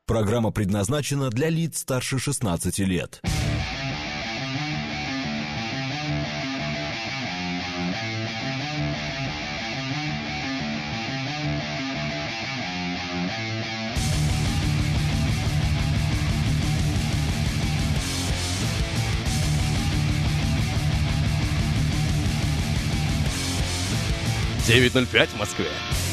Программа предназначена для лиц старше 16 лет. «9:05 в Москве».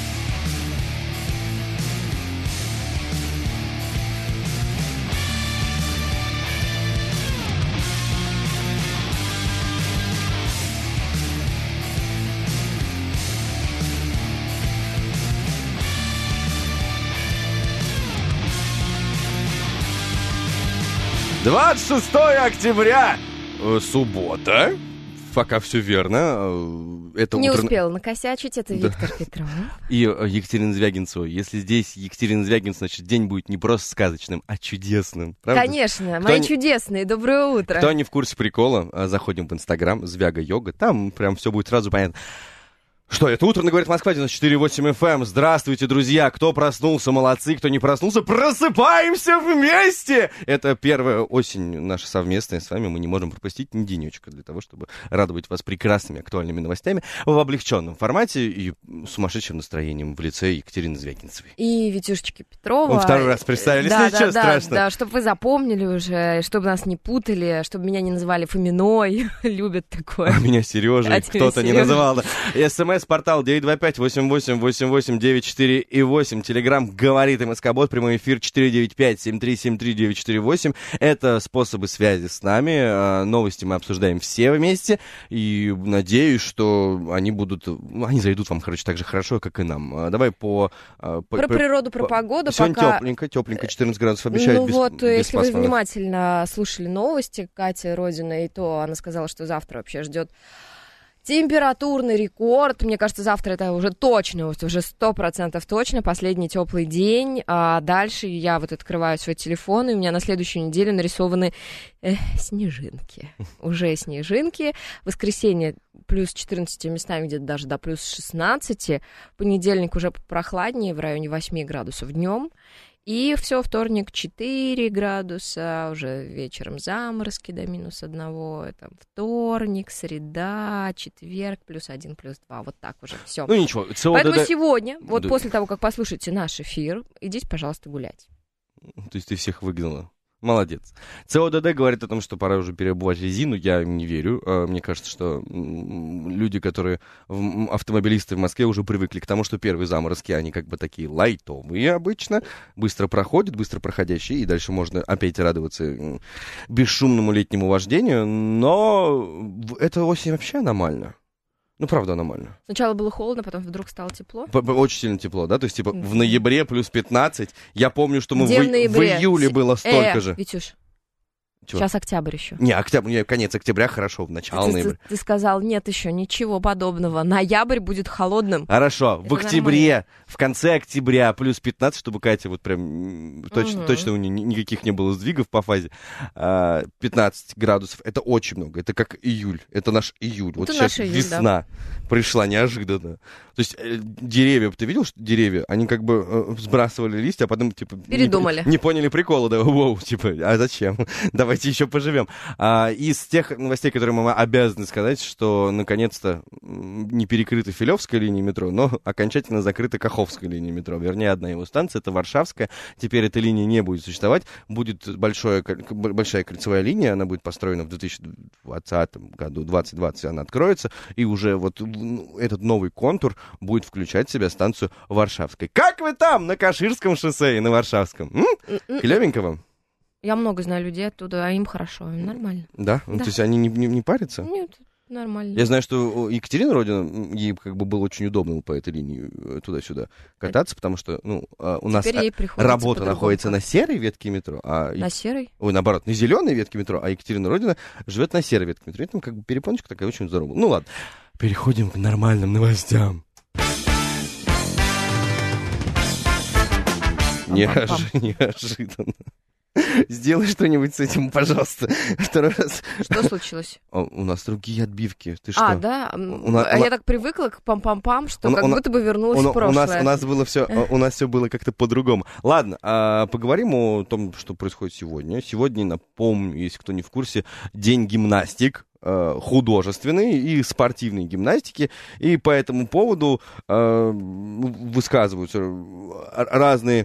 «26 октября, суббота». Пока все верно. Это не утро... успел накосячить, это Виктор Петров. И Екатерина Звягинцева. Если здесь Екатерина Звягинцева, значит, день будет не просто сказочным, а чудесным. Правда? Конечно, мои чудесные, доброе утро. Кто не в курсе прикола, заходим в Инстаграм, Звяга Йога, там прям все будет сразу понятно. Что это? Утро, говорит Москва, 94.8 FM. Здравствуйте, друзья. Кто проснулся, молодцы. Кто не проснулся, просыпаемся вместе. Это первая осень наша совместная с вами. Мы не можем пропустить ни денечка для того, чтобы радовать вас прекрасными актуальными новостями в облегченном формате и сумасшедшим настроением в лице Екатерины Звягинцевой. И Витюшечки Петрова. Мы второй раз представились, ничего страшного. Да, чтобы вы запомнили уже, чтобы нас не путали, чтобы меня не называли Фоминой. Любят такое. А меня Сережей кто-то не называл. СМС-портал 925-88-88-94 и 8. Телеграм «Говорит МСК-бот». Прямой эфир 495-7373-948. Это способы связи с нами. Новости мы обсуждаем все вместе. И надеюсь, что они зайдут вам, так же хорошо, как и нам. Давай про природу, про погоду. Сегодня тепленько, 14 градусов обещают. Если вы внимательно слушали новости Кати Родина, и то она сказала, что завтра вообще ждет температурный рекорд. Мне кажется, завтра это уже точно, уже 100% точно, последний теплый день. А дальше я открываю свой телефон, и у меня на следующую неделю нарисованы снежинки. Уже снежинки. Воскресенье плюс 14 местами, где-то даже до плюс 16. Понедельник уже прохладнее, в районе 8 градусов днем. И все, вторник 4 градуса, уже вечером заморозки до -1. Это вторник, среда, четверг, +1, +2. Вот так уже все. Ну ничего. Поэтому сегодня, после того, как послушаете наш эфир, идите, пожалуйста, гулять. То есть ты всех выгнала? Молодец. ЦОДД говорит о том, что пора уже переобувать резину. Я им не верю. Мне кажется, что люди, автомобилисты в Москве, уже привыкли к тому, что первые заморозки, они такие лайтовые обычно. Быстро проходящие. И дальше можно опять радоваться бесшумному летнему вождению. Но эта осень вообще аномальна. Ну, правда, аномально. Сначала было холодно, потом вдруг стало тепло. Очень сильно тепло, да? То есть, в ноябре плюс 15. Я помню, что в июле было столько же. Витюш, чего? Сейчас октябрь еще. Конец октября хорошо, в начало ноября. Ты сказал, нет еще ничего подобного. Ноябрь будет холодным. Хорошо, это в октябре, нормально. в конце октября плюс 15, чтобы Катя точно у нее никаких не было сдвигов по фазе. 15 градусов, это очень много. Это как июль, это наш июль. Вот сейчас июль, весна пришла неожиданно. То есть деревья, ты видел, что деревья, они сбрасывали листья, а потом передумали. Не поняли прикола, да, а зачем? Давайте еще поживем. Из тех новостей, которые мы обязаны сказать, что наконец-то не перекрыта Филевская линия метро, но окончательно закрыта Каховская линия метро. Вернее, одна его станция, это Варшавская. Теперь эта линия не будет существовать. Будет большая кольцевая линия, она будет построена в 2020 году, 2020 она откроется, и уже этот новый контур будет включать в себя станцию Варшавская. Как вы там, на Каширском шоссе и на Варшавском? Клевенько вам? Я много знаю людей оттуда, а им хорошо, им нормально. Да? То есть они не парятся? Нет, нормально. Я знаю, что Екатерина Родина, ей было очень удобно по этой линии туда-сюда кататься, потому что у нас работа находится на серой ветке метро. На серой? Ой, наоборот, на зеленой ветке метро, а Екатерина Родина живет на серой ветке метро. И там перепоночка такая очень здоровая. Ну ладно, переходим к нормальным новостям. Неожиданно. Сделай что-нибудь с этим, пожалуйста. Второй раз. Что случилось? У нас другие отбивки. Ты что? Да? Я так привыкла к пам-пам-пам, что как будто бы вернулась в прошлое. У нас все было как-то по-другому. Ладно, поговорим о том, что происходит сегодня. Сегодня, напомню, если кто не в курсе, день гимнастик. Художественной и спортивной гимнастики, и по этому поводу высказываются разные,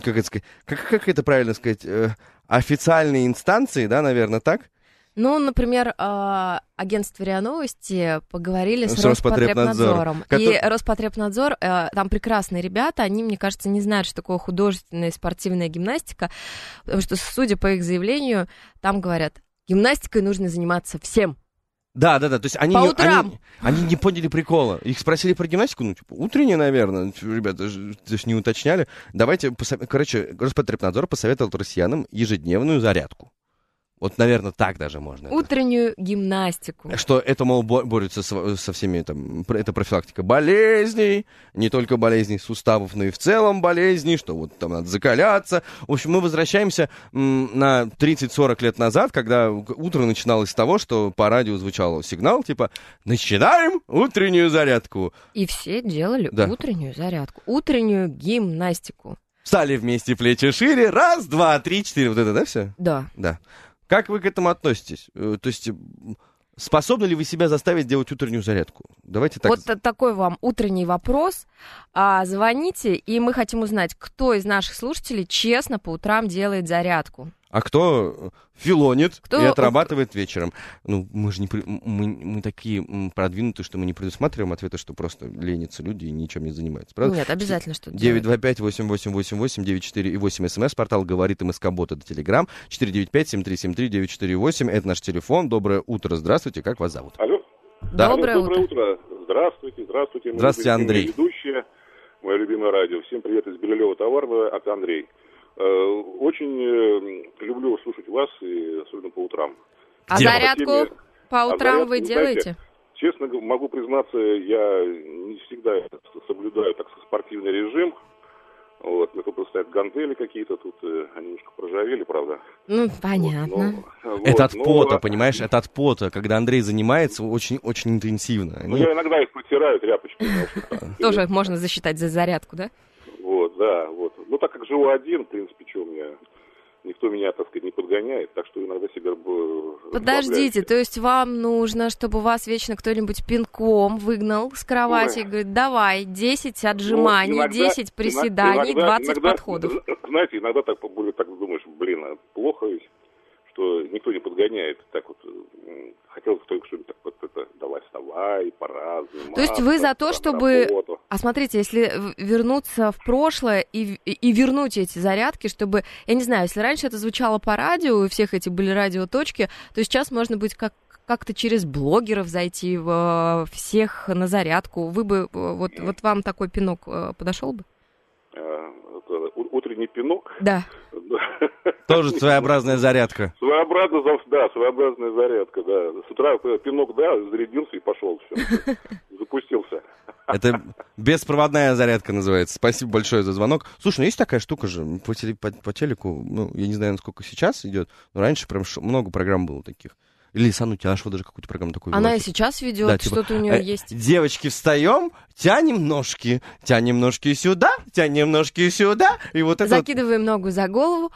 как это правильно сказать, официальные инстанции, да, наверное, так? Ну, например, агентство РИА Новости поговорили с Роспотребнадзором. И Роспотребнадзор, там прекрасные ребята, они, мне кажется, не знают, что такое художественная и спортивная гимнастика, потому что, судя по их заявлению, там говорят, гимнастикой нужно заниматься всем. Да, то есть они не поняли прикола. Их спросили про гимнастику, утренняя, наверное. Ребята, даже не уточняли. Давайте, Роспотребнадзор посоветовал россиянам ежедневную зарядку. Вот, наверное, так даже можно. Утреннюю гимнастику. Что это, мол, борется со всеми, это профилактика болезней, не только болезней суставов, но и в целом болезней, что вот там надо закаляться. В общем, мы возвращаемся на 30-40 лет назад, когда утро начиналось с того, что по радио звучал сигнал, типа, начинаем утреннюю зарядку. И все делали утреннюю зарядку, утреннюю гимнастику. Встали вместе, плечи шире, 1, 2, 3, 4, вот это, да, все? Да. Как вы к этому относитесь? То есть, способны ли вы себя заставить делать утреннюю зарядку? Давайте так. Вот такой вам утренний вопрос. Звоните, и мы хотим узнать, кто из наших слушателей честно по утрам делает зарядку. А кто филонит и отрабатывает вечером? Ну, мы же мы такие продвинутые, что мы не предусматриваем ответы, что просто ленятся люди и ничем не занимаются. Правда? Нет, обязательно что-то делать. 925-8888-94 и 8 смс-портал «Говорит МСК-бот» — это Телеграм. 495-7373-948 — это наш телефон. Доброе утро, здравствуйте, как вас зовут? Алло. Да. Доброе утро. Здравствуйте. Здравствуйте, Андрей. Ведущая, мое любимое радио. Всем привет из Белилева Товарного, от Андрей. Очень люблю слушать вас, и особенно по утрам. А зарядку по утрам вы делаете? Честно могу признаться, я не всегда соблюдаю спортивный режим. Вот, мне тут стоят гантели какие-то, тут они немножко проржавели, правда. Ну, понятно. Это от пота, понимаешь, это от пота, когда Андрей занимается очень интенсивно. Я иногда их протираю тряпочкой. Тоже можно засчитать за зарядку, да? Вот. Ну, так как живу один, в принципе, никто меня, так сказать, не подгоняет, так что иногда себя... Подождите, то есть вам нужно, чтобы вас вечно кто-нибудь пинком выгнал с кровати и говорит, давай, 10 отжиманий, 10 приседаний, 20 подходов. Знаете, иногда так думаешь, плохо ведь, что никто не подгоняет, так вот, хотелось только что-нибудь так вот это, давай, пора заниматься. То есть вы за то, чтобы... А смотрите, если вернуться в прошлое и вернуть эти зарядки, чтобы, я не знаю, если раньше это звучало по радио, и у всех эти были радиоточки, то сейчас можно будет как-то через блогеров зайти всех на зарядку. Вы бы, вот вам такой пинок подошел бы? Утренний пинок? Да. Тоже своеобразная зарядка. Своеобразная зарядка, да. С утра пинок, зарядился и пошел, все. Запустился. Это беспроводная зарядка называется. Спасибо большое за звонок. Слушай, ну есть такая штука же по телеку, я не знаю, насколько сейчас идет, но раньше прям много программ было таких. Или Санутяшева даже какую-то программу такую. Она и сейчас ведет, да, что-то у нее есть. Девочки, встаем, тянем ножки сюда, и вот это. Закидываем ногу за голову.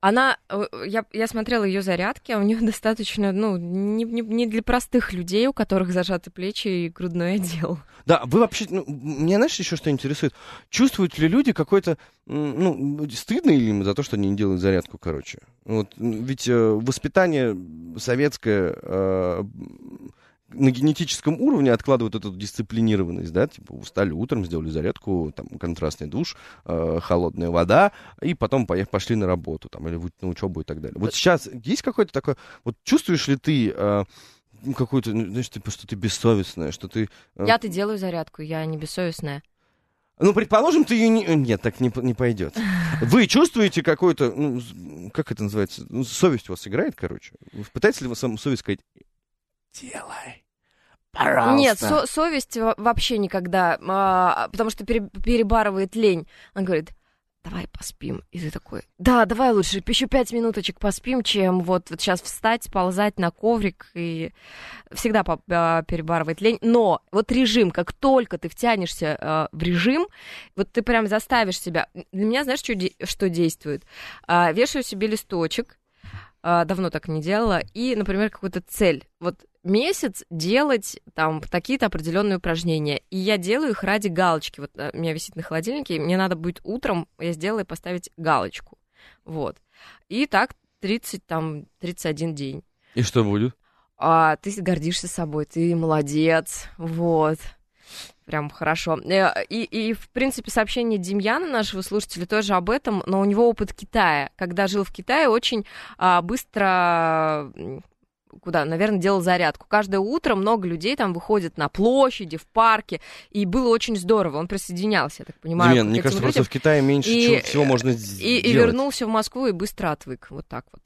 Я смотрела ее зарядки, а у нее достаточно, не для простых людей, у которых зажаты плечи и грудной отдел. Да, вы вообще, меня, знаешь, еще что интересует? Чувствуют ли люди какой-то, стыдно ли им за то, что они не делают зарядку, короче? Вот, ведь воспитание советское на генетическом уровне откладывают эту дисциплинированность, да, типа устали утром, сделали зарядку, там, контрастный душ, холодная вода, и потом пошли на работу, там, или на учебу и так далее. Вот сейчас есть какое-то такое, вот чувствуешь ли ты какую-то, знаешь, типа, что ты бессовестная, что ты... Я-то делаю зарядку, я не бессовестная. Ну, предположим, ты ее не... Нет, так не пойдет. Вы чувствуете какую-то, как это называется, совесть у вас играет, короче? Пытаетесь ли вы совесть сказать, делай, пожалуйста? Нет, совесть вообще никогда, потому что перебарывает лень. Она говорит, давай поспим. И ты такой, да, давай лучше еще 5 минуточек поспим, чем вот сейчас встать, ползать на коврик, и всегда перебарывает лень. Но вот режим, как только ты втянешься в режим, вот ты прям заставишь себя. Для меня, знаешь, что действует? Вешаю себе листочек, давно так не делала, и, например, какую-то цель. Вот месяц делать там такие-то определенные упражнения. И я делаю их ради галочки. Вот у меня висит на холодильнике, и мне надо будет утром, я сделаю, поставить галочку. Вот. И так 31 день. И что будет? Ты гордишься собой, ты молодец. Вот. Прям хорошо. И, в принципе, сообщение Демьяна, нашего слушателя, тоже об этом, но у него опыт Китая. Когда жил в Китае, очень быстро... наверное, делал зарядку. Каждое утро много людей там выходят на площади, в парке, и было очень здорово. Он присоединялся, я так понимаю. Демьян, мне кажется, просто в Китае меньше всего можно сделать. И вернулся в Москву и быстро отвык. Вот так вот.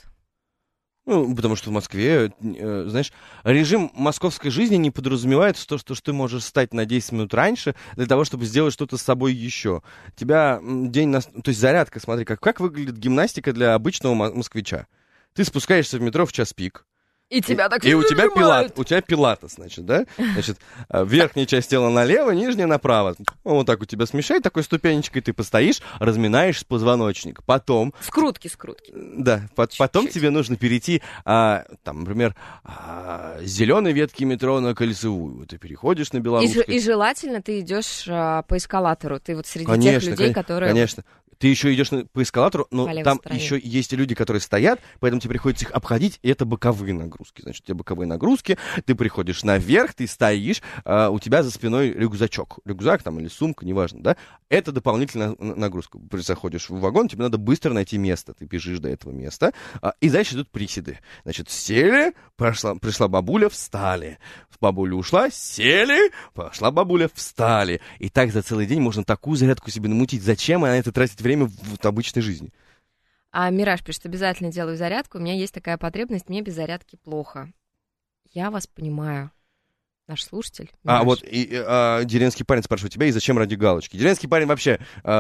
Ну, потому что в Москве, знаешь, режим московской жизни не подразумевает то, что ты можешь встать на 10 минут раньше для того, чтобы сделать что-то с собой еще. Тебя То есть зарядка, смотри, как выглядит гимнастика для обычного москвича. Ты спускаешься в метро в час пик. И тебя так и у тебя пилатес, значит, да? Значит, верхняя часть тела налево, нижняя направо. Вот так у тебя смешай такой ступенечкой, ты постоишь, разминаешь позвоночник. Потом... Скрутки. Да, потом тебе нужно перейти, там, например, с зеленой ветки метро на Кольцевую. Ты переходишь на Белорусскую. И желательно ты идешь по эскалатору. Ты вот среди тех людей, которые... Конечно. Ты еще идешь по эскалатору, но там стороне. еще есть и люди, которые стоят, поэтому тебе приходится их обходить, и это боковые нагрузки. Значит, у тебя боковые нагрузки, ты приходишь наверх, ты стоишь, у тебя за спиной рюкзачок. Рюкзак там или сумка, неважно, да? Это дополнительная нагрузка. Заходишь в вагон, тебе надо быстро найти место. Ты бежишь до этого места, и дальше идут приседы. Значит, сели, пришла бабуля, встали. Бабуля ушла, сели, пошла бабуля, встали. И так за целый день можно такую зарядку себе намутить. Зачем она это тратит время в обычной жизни? Мираж пишет, обязательно делаю зарядку. У меня есть такая потребность, мне без зарядки плохо. Я вас понимаю. Наш слушатель. Мираж. Деревенский парень спрашивает тебя, и зачем ради галочки? Деревенский парень вообще...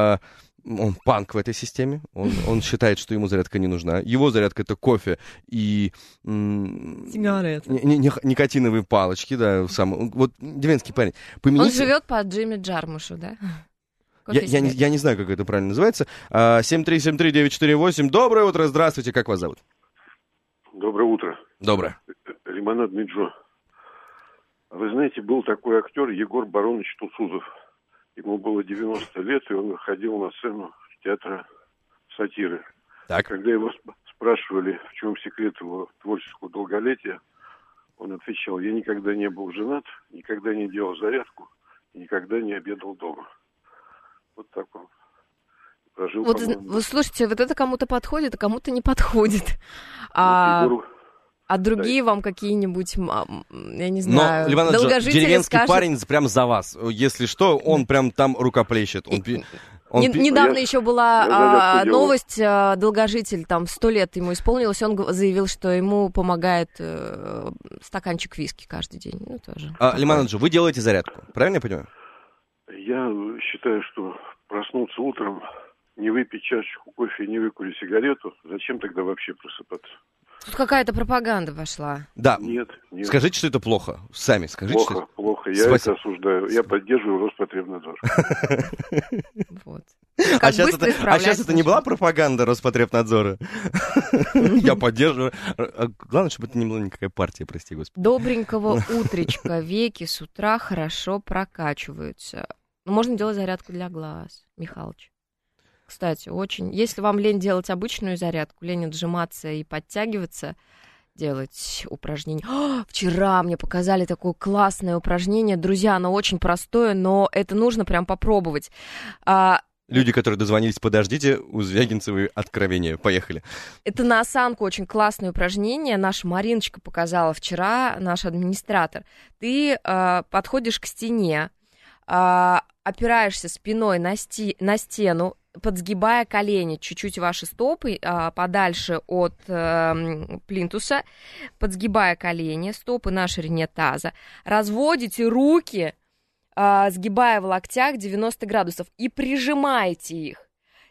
Он панк в этой системе. Он считает, что ему зарядка не нужна. Его зарядка — это кофе и никотиновые палочки. Да, вот деревенский парень. Он живет по Джимми Джармушу, да? Я не знаю, как это правильно называется. 7373948. Доброе утро, здравствуйте. Как вас зовут? Доброе утро. Доброе. Лимонадный Джо. Вы знаете, был такой актер Егор Баронович Туцузов. Ему было 90 лет, и он выходил на сцену театра сатиры. Так. Когда его спрашивали, в чем секрет его творческого долголетия, он отвечал: я никогда не был женат, никогда не делал зарядку, и никогда не обедал дома. Вот так он прожил. Вот, слушайте, вот это кому-то подходит, а кому-то не подходит. А другие вам какие-нибудь, я не знаю, долгожители деревенский скажут... парень прям за вас. Если что, он прям там рукоплещет. Недавно еще была новость, долгожитель, там 100 лет ему исполнилось, он заявил, что ему помогает стаканчик виски каждый день. Ну, тоже. Лимонаджо, вы делаете зарядку, правильно я понимаю? Я считаю, что проснуться утром, не выпить чашечку кофе и не выкурить сигарету, зачем тогда вообще просыпаться? Тут какая-то пропаганда вошла. Да. Нет. Скажите, что это плохо. Сами скажите. Плохо. Я это осуждаю. Я поддерживаю Роспотребнадзор. Вот. А сейчас это не была пропаганда Роспотребнадзора? Я поддерживаю. Главное, чтобы это не была никакая партия, прости господи. Добренького утречка. Веки с утра хорошо прокачиваются. Можно делать зарядку для глаз, Михалыч. Кстати, очень. Если вам лень делать обычную зарядку, лень отжиматься и подтягиваться, делать упражнения. Вчера мне показали такое классное упражнение. Друзья, оно очень простое, но это нужно прям попробовать. Люди, которые дозвонились, подождите, у Звягинцевой откровение. Поехали. Это на осанку очень классное упражнение. Наша Мариночка показала вчера, наш администратор. Ты подходишь к стене, опираешься спиной на стену, подсгибая колени, чуть-чуть ваши стопы подальше от плинтуса, подсгибая колени, стопы на ширине таза, разводите руки, сгибая в локтях 90 градусов и прижимаете их.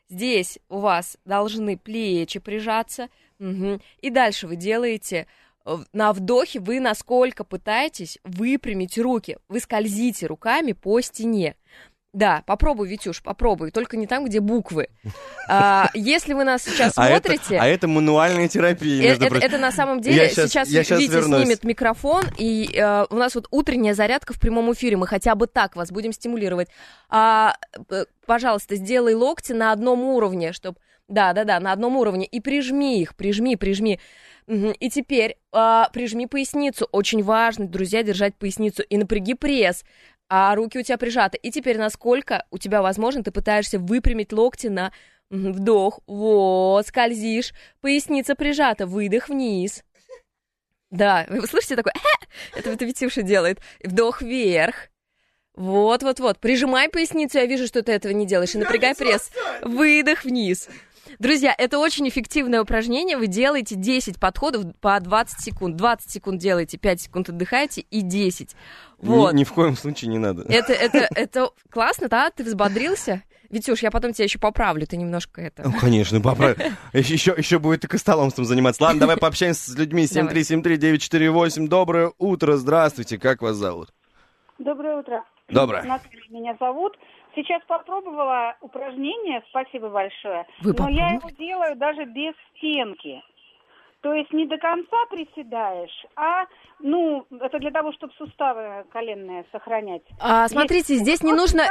Здесь у вас должны плечи прижаться. Угу. И дальше вы делаете... На вдохе вы насколько пытаетесь выпрямить руки. Вы скользите руками по стене. Да, попробуй, Витюш, попробуй. Только не там, где буквы. Если вы нас сейчас смотрите... Это мануальная терапия, между прочим. Это на самом деле... Сейчас Витя вернусь. снимет микрофон, и у нас вот утренняя зарядка в прямом эфире. Мы хотя бы так вас будем стимулировать. Пожалуйста, сделай локти на одном уровне, чтобы... Да, на одном уровне. И прижми их, прижми. И теперь прижми поясницу. Очень важно, друзья, держать поясницу. И напряги пресс. А руки у тебя прижаты. И теперь, насколько у тебя возможно, ты пытаешься выпрямить локти на вдох. Вот, скользишь. Поясница прижата. Выдох вниз. Да, вы слышите такое? Это Витюша делает. Вдох вверх. Вот. Прижимай поясницу. Я вижу, что ты этого не делаешь. И напрягай пресс. Выдох вниз. Друзья, это очень эффективное упражнение. Вы делаете 10 подходов по 20 секунд. 20 секунд делаете, 5 секунд отдыхаете и 10. Вот. Ни в коем случае не надо. Это классно, да? Ты взбодрился? Витюш, я потом тебя еще поправлю, ты немножко это... Конечно, поправлю. Еще будет и костоломством заниматься. Ладно, давай пообщаемся с людьми. 7373948. Доброе утро, здравствуйте. Как вас зовут? Доброе утро. Доброе. Наталья меня зовут. Сейчас попробовала упражнение, спасибо большое, но я его делаю даже без стенки. То есть не до конца приседаешь, это для того, чтобы суставы коленные сохранять. Смотрите, здесь не нужно...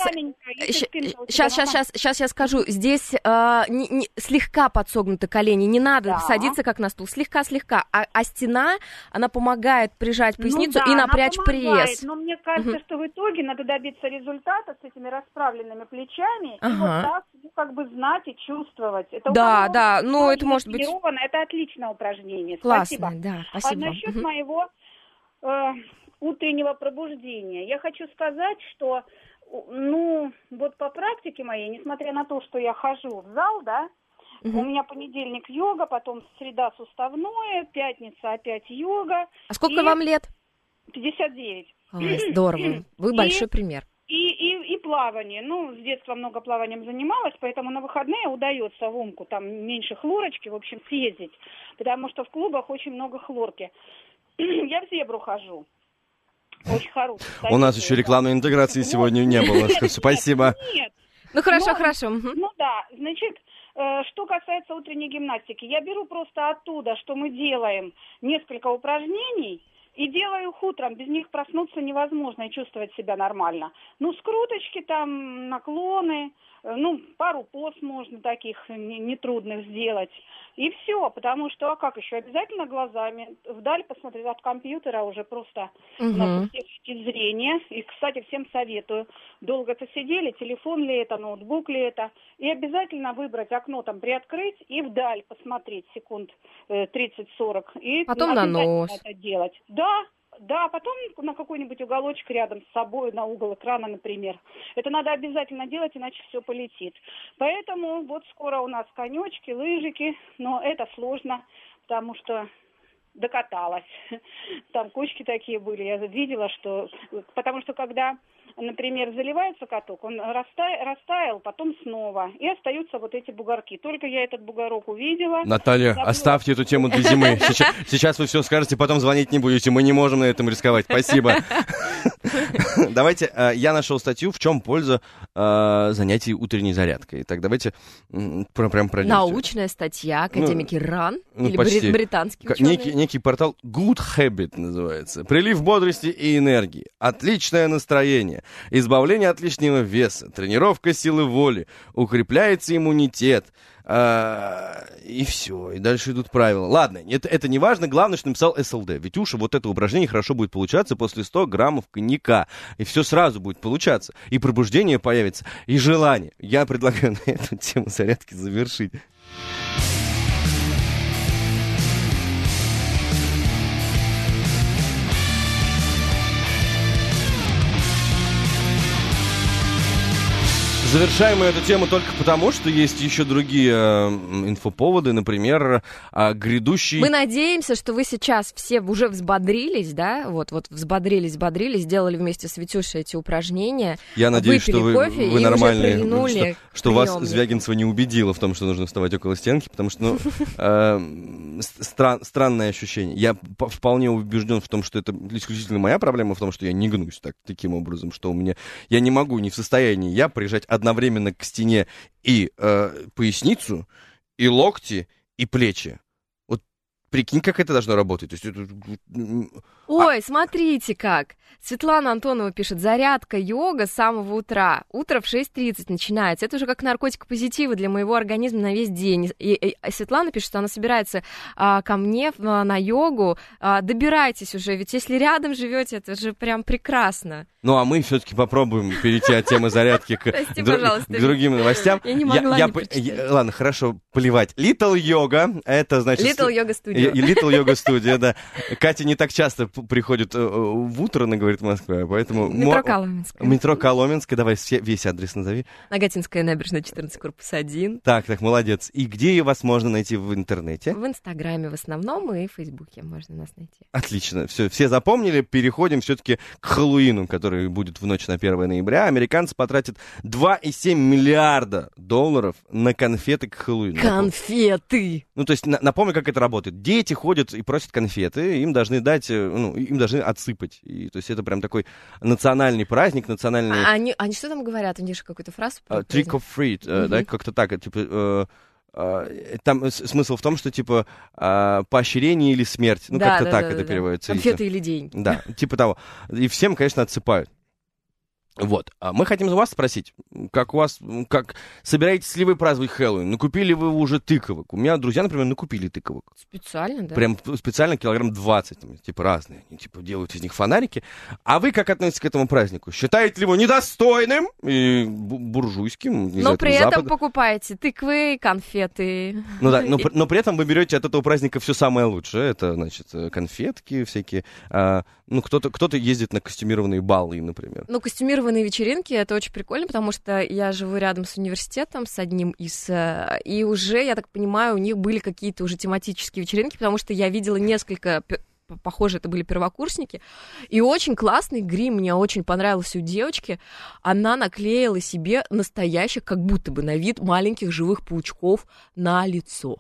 Сейчас я скажу. Здесь слегка подсогнуты колени, не надо садиться как на стул, слегка. А стена, она помогает прижать поясницу и напрячь пресс. Но мне кажется, что в итоге надо добиться результата с этими расправленными плечами, и вот так как бы знать и чувствовать. Это это может быть... Это отличное упражнение. Классно, спасибо. Да, спасибо. А насчет моего утреннего пробуждения, я хочу сказать, что, вот по практике моей, несмотря на то, что я хожу в зал, да, у меня понедельник йога, потом среда суставное, пятница опять йога. А сколько вам лет? 59. Ой, здорово. Вы большой пример. И плавание. С детства много плаванием занималась, поэтому на выходные удается в Умку, там меньше хлорочки, в общем, съездить, потому что в клубах очень много хлорки. Я в Зебру хожу. Очень хороший. У нас еще рекламной интеграции сегодня не было. Спасибо. Нет. Хорошо. Значит, что касается утренней гимнастики, я беру просто оттуда, что мы делаем несколько упражнений, и делаю их утром, без них проснуться невозможно и чувствовать себя нормально. Скруточки там, наклоны, пару поз можно таких нетрудных сделать. И все, потому что, как еще, обязательно глазами вдаль посмотреть, от компьютера уже просто напустить зрение. И, кстати, всем советую, долго-то сидели, телефон ли это, ноутбук ли это, и обязательно выбрать окно, там, приоткрыть и вдаль посмотреть секунд 30-40. И потом на нос. Это делать. Да, потом на какой-нибудь уголочек рядом с собой, на угол экрана, например. Это надо обязательно делать, иначе все полетит. Поэтому вот скоро у нас конечки, лыжики, но это сложно, потому что докаталась. Там кучки такие были, я видела, что... Потому что когда, например, заливается каток, он растаял, потом снова, и остаются вот эти бугорки. Только я этот бугорок увидела... Наталья, оставьте эту тему для зимы. Сейчас вы все скажете, потом звонить не будете. Мы не можем на этом рисковать. Спасибо. Давайте, я нашел статью, в чем польза занятий утренней зарядкой. Так, давайте прям пройдем. Научная статья, академики РАН, или британский ученый. Некий портал Good Habit называется. Прилив бодрости и энергии. Отличное настроение. Избавление от лишнего веса. Тренировка силы воли. Укрепляется иммунитет. И все. И дальше идут правила. Ладно, это не важно. Главное, что написал СЛД. Витюша, вот это упражнение хорошо будет получаться после 100 граммов коньяка. И все сразу будет получаться. И пробуждение появится, и желание. Я предлагаю на эту тему зарядки завершить. Завершаем мы эту тему только потому, что есть еще другие инфоповоды, например, грядущий... Мы надеемся, что вы сейчас все уже взбодрились, да, вот взбодрились, сделали вместе с Витюшей эти упражнения. Я надеюсь, что вы нормальные, что вас приемник. Звягинцева не убедила в том, что нужно вставать около стенки, потому что, странное ощущение. Я вполне убежден в том, что это исключительно моя проблема, в том, что я не гнусь таким образом, что у меня... Я не могу, не в состоянии прижать одновременно к стене и поясницу, и локти, и плечи. Вот прикинь, как это должно работать. То есть, Ой, смотрите как. Светлана Антонова пишет: зарядка, йога с самого утра. Утро в 6:30 начинается. Это уже как наркотик позитива для моего организма на весь день. И Светлана пишет, что она собирается ко мне на йогу. Добирайтесь уже, ведь если рядом живете, это же прям прекрасно. Ну, а мы все-таки попробуем перейти от темы зарядки к другим новостям. Я не могла не прочитать. Ладно, хорошо, плевать. Little Yoga, это значит... Little Yoga Studio. Little Yoga Studio, да. Катя не так часто приходит в утро, она говорит, в Москве, поэтому... Метро Коломенское. Метро Коломенское, давай весь адрес назови. Нагатинская набережная, 14, корпус 1. Так, молодец. И где вас можно найти в интернете? В Инстаграме в основном и в Фейсбуке можно нас найти. Отлично, все запомнили. Переходим все-таки к Хэллоуину, который будет в ночь на 1 ноября. Американцы потратят $2,7 миллиарда на конфеты к Хэллоуину. Конфеты! Ну, то есть, напомню, как это работает. Дети ходят и просят конфеты, им должны дать, им должны отсыпать. И, то есть, это прям такой национальный праздник, национальный... Они что там говорят? У них же какую-то фразу... Trick or treat, да, как-то так, типа... Там смысл в том, что, типа, поощрение или смерть. Ну, да, как-то так это переводится. Конфеты или деньги. Да, типа того. И всем, конечно, отсыпают. Вот. Мы хотим вас спросить, как собираетесь ли вы праздновать Хэллоуин? Накупили вы уже тыковок? У меня друзья, например, накупили тыковок. Специально, да? Прям специально килограмм 20, там, типа разные. Они типа делают из них фонарики. А вы как относитесь к этому празднику? Считаете ли его недостойным и буржуйским? Но при этом покупаете тыквы, конфеты. Ну да, но при этом вы берете от этого праздника все самое лучшее. Это, значит, конфетки всякие. Кто-то ездит на костюмированные балы, например. Ну, костюмированные вечеринки, это очень прикольно, потому что я живу рядом с университетом, с одним из... И уже, я так понимаю, у них были какие-то уже тематические вечеринки, потому что я видела несколько... Похоже, это были первокурсники. И очень классный грим, мне очень понравился у девочки. Она наклеила себе настоящих, как будто бы на вид, маленьких живых паучков на лицо.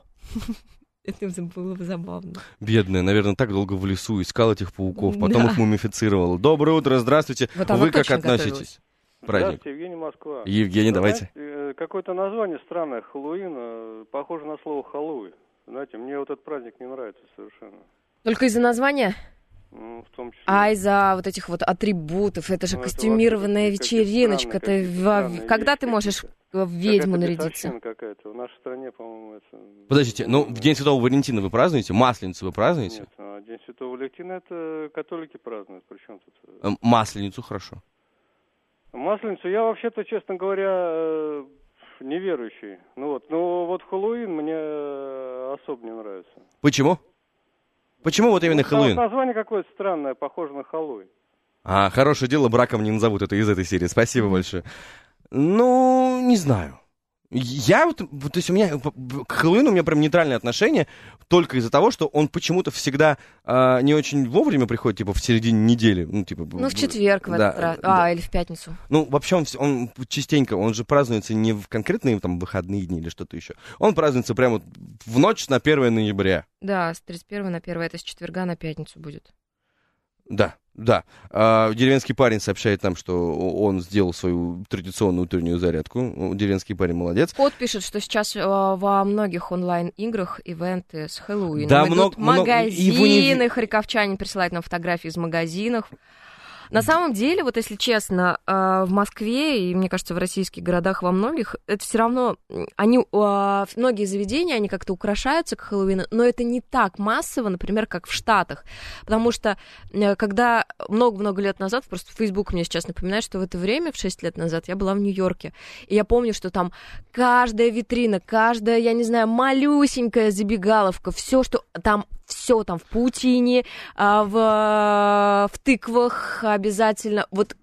Это было бы забавно. Бедная, наверное, так долго в лесу искала этих пауков, потом их мумифицировала. Доброе утро, здравствуйте. Вот вы как относитесь? Здравствуйте, Евгений, Москва. Евгений, давайте. Какое-то название странное, Хэллоуин, похоже на слово Хэллоуин. Знаете, мне вот этот праздник не нравится совершенно. Только из-за названия? В том числе. А из-за вот этих вот атрибутов, это же костюмированная вечериночка. Когда ты можешь в ведьму нарядиться? Какая-то. В нашей стране, по-моему, это... Подождите, в День Святого Валентина вы празднуете? Масленицу вы празднуете? Нет, День Святого Валентина это католики празднуют. Причем тут... Масленицу, хорошо. Масленицу я вообще-то, честно говоря, неверующий. Но вот Хэллоуин мне особо не нравится. Почему? Почему вот именно Хэллоуин? Название какое-то странное, похоже на Хэллоуин. Хорошее дело, браком не назовут, это из этой серии. Спасибо большое. Не знаю. То есть у меня к Хэллоуину у меня прям нейтральное отношение только из-за того, что он почему-то всегда не очень вовремя приходит, типа в середине недели. В четверг в этот раз. Или в пятницу. Вообще он частенько, он же празднуется не в конкретные там выходные дни или что-то еще. Он празднуется прямо в ночь на 1 ноября. Да, с 31 на 1, это с четверга на пятницу будет. Да. Деревенский парень сообщает нам, что он сделал свою традиционную утреннюю зарядку. Деревенский парень молодец. Кот пишет, что сейчас во многих онлайн-играх ивенты с Хэллоуином. Да, идут магазины, харьковчанин присылает нам фотографии из магазинов. На самом деле, вот если честно, в Москве и, мне кажется, в российских городах во многих, это все равно, многие заведения, они как-то украшаются к Хэллоуину, но это не так массово, например, как в Штатах. Потому что, когда много-много лет назад, просто Facebook мне сейчас напоминает, что в это время, в 6 лет назад, я была в Нью-Йорке, и я помню, что там каждая витрина, каждая, я не знаю, малюсенькая забегаловка, все там в паутине, в тыквах обязательно. Вот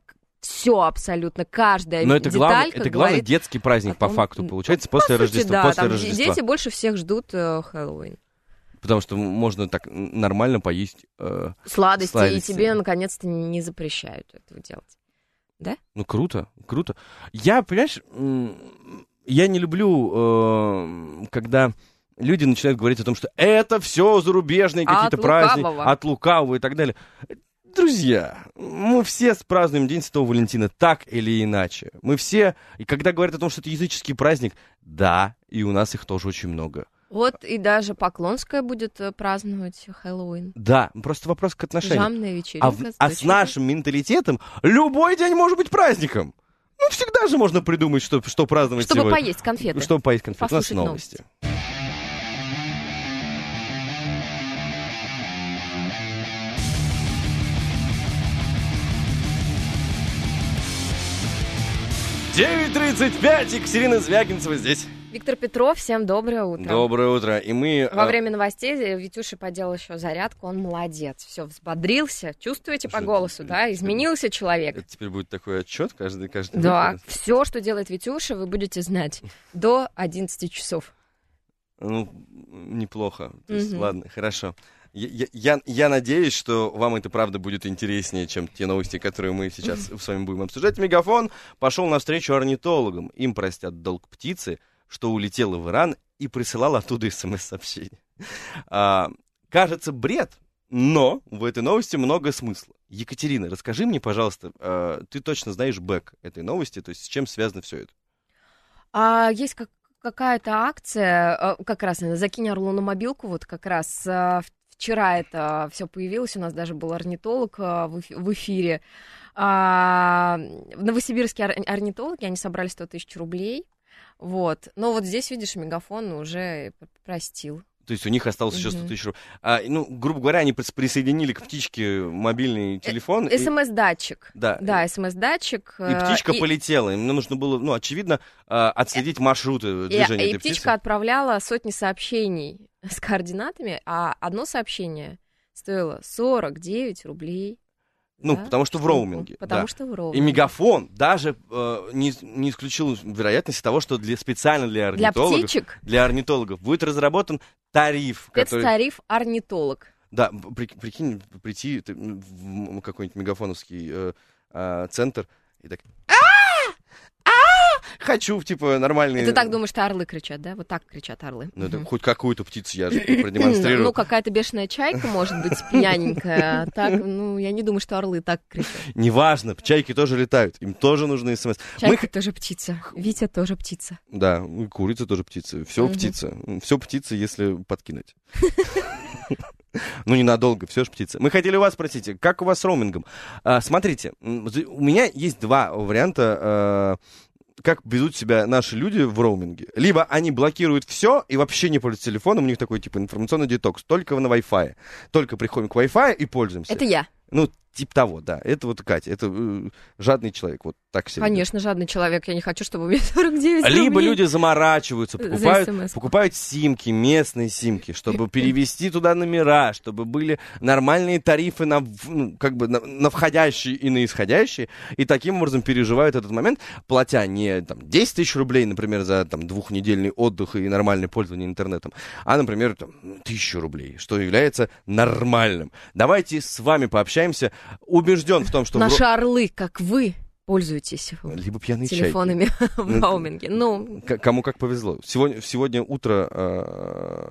Все абсолютно, каждая Но это главный говорит детский праздник, по факту, получается, после Рождества. Да, после там Рождества. дети больше всех ждут Хэллоуин. Потому что можно так нормально поесть Сладости, и тебе, наконец-то, не запрещают этого делать. Да? Ну, круто. Я, понимаешь, я не люблю, когда люди начинают говорить о том, что это все зарубежные какие-то праздники, от лукавого и так далее. Друзья, мы все празднуем День Святого Валентина так или иначе. Мы все, и когда говорят о том, что это языческий праздник, да, и у нас их тоже очень много. Вот и даже Поклонская будет праздновать Хэллоуин. Да, просто вопрос к отношениям. Пижамная вечеринка. А с нашим менталитетом любой день может быть праздником. Ну, всегда же можно придумать, что праздновать Чтобы сегодня. поесть конфеты. Чтобы поесть конфеты. У нас Послушать новости. 9:35, Екатерина Звягинцева здесь. Виктор Петров, всем доброе утро. Доброе утро. И мы... Во время новостей Витюша поделал еще зарядку, он молодец. Все, взбодрился. Чувствуете по голосу, да? Изменился человек. Это теперь будет такой отчет каждый Да, все, что делает Витюша, вы будете знать до 11 часов. Ну, неплохо. То есть, ладно, хорошо. Я надеюсь, что вам это правда будет интереснее, чем те новости, которые мы сейчас с вами будем обсуждать. Мегафон пошел навстречу орнитологам. Им простят долг птицы, что улетела в Иран и присылала оттуда СМС-сообщения. Кажется, бред, но в этой новости много смысла. Екатерина, расскажи мне, пожалуйста, ты точно знаешь бэк этой новости, то есть с чем связано все это? Есть какая-то акция, как раз «Закинь орлу на мобилку», вот как раз вчера это все появилось, у нас даже был орнитолог в эфире. Новосибирские орнитологи, они собрали 100 тысяч рублей. Вот. Но вот здесь, видишь, Мегафон уже простил. То есть у них осталось еще 100 тысяч рублей. Ну, грубо говоря, они присоединили к птичке мобильный телефон. СМС-датчик. Да, СМС-датчик. И птичка полетела. Им нужно было, очевидно, отследить маршруты движения этой птицы. И птичка отправляла сотни сообщений с координатами, а одно сообщение стоило 49 рублей. Ну, да? Потому что в роуминге. Потому что в роуминге. И Мегафон даже не исключил вероятности того, что специально для орнитологов, для орнитологов будет разработан тариф. Спецтариф орнитолог. Да, прикинь, прийти в какой-нибудь мегафоновский центр и так... Хочу, типа, нормальные... Ты так думаешь, что орлы кричат, да? Вот так кричат орлы. Ну, это хоть какую-то птицу я же продемонстрирую. Ну, какая-то бешеная чайка, может быть, пьяненькая. Так, я не думаю, что орлы так кричат. Неважно, чайки тоже летают, им тоже нужны смс. Чайка тоже птица, Витя тоже птица. Да, курица тоже птица, все птица. Все птица, если подкинуть. Ну, ненадолго, все же птица. Мы хотели у вас спросить, как у вас с роумингом? Смотрите, у меня есть два варианта, как ведут себя наши люди в роуминге. Либо они блокируют все и вообще не пользуются телефоном, у них такой, типа, информационный детокс, только на Wi-Fi. Только приходим к Wi-Fi и пользуемся. Это я. Ну, типа того, да. Это вот Катя, это жадный человек, вот так себе. Конечно, жадный человек, я не хочу, чтобы у меня 49 рублей. Либо рублей. Люди заморачиваются, покупают симки, местные симки, чтобы перевести туда номера, чтобы были нормальные тарифы на входящие и на исходящие, и таким образом переживают этот момент, платя не 10 тысяч рублей, например, за двухнедельный отдых и нормальное пользование интернетом, а, например, 1000 рублей, что является нормальным. Давайте с вами пообщаемся. Убежден в том, что... Наши орлы, как вы, пользуетесь либо пьяные телефонами в роуминге. Кому как повезло. Сегодня утро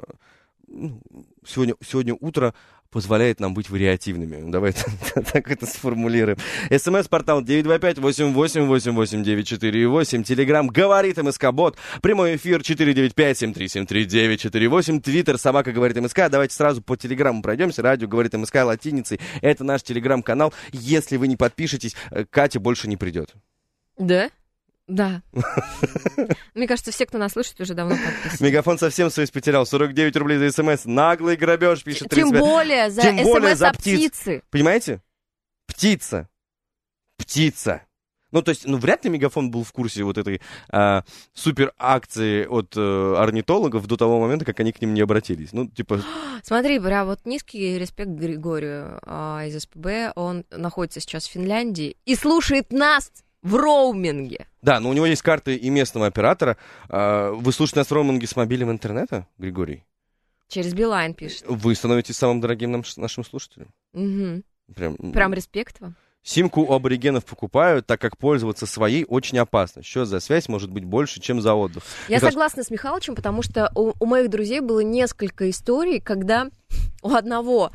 позволяет нам быть вариативными. Давайте так это сформулируем. СМС-портал 925-88-88-948. Телеграм «Говорит МСК-бот». Прямой эфир 495-7373-948. Твиттер «Собака говорит МСК». Давайте сразу по телеграмму пройдемся. Радио «Говорит МСК» латиницей. Это наш телеграм-канал. Если вы не подпишетесь, Катя больше не придет. Да? Да. Мне кажется, все, кто нас слушает, уже давно подписаны. Мегафон совсем совесть потерял. 49 рублей за СМС. Наглый грабеж, пишет 35. Тем более за СМС о птице. Понимаете? Птица. Ну, то есть, вряд ли Мегафон был в курсе вот этой супер акции от орнитологов до того момента, как они к ним не обратились. Ну, типа... Смотри, прям вот низкий респект Григорию из СПБ. Он находится сейчас в Финляндии и слушает нас в роуминге. Да, но у него есть карты и местного оператора. Вы слушаете нас в роуминге с мобильным интернета, Григорий? Через Билайн пишет. Вы становитесь самым дорогим нашим слушателем. Угу. Прям респект вам. Симку у аборигенов покупают, так как пользоваться своей очень опасно. Счет за связь может быть больше, чем за отдых. Я согласна с Михалычем, потому что у моих друзей было несколько историй, когда у одного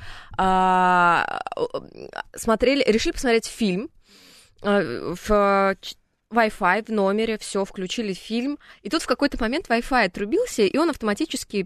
решили посмотреть фильм в Wi-Fi в номере, все, включили фильм, и тут в какой-то момент Wi-Fi отрубился, и он автоматически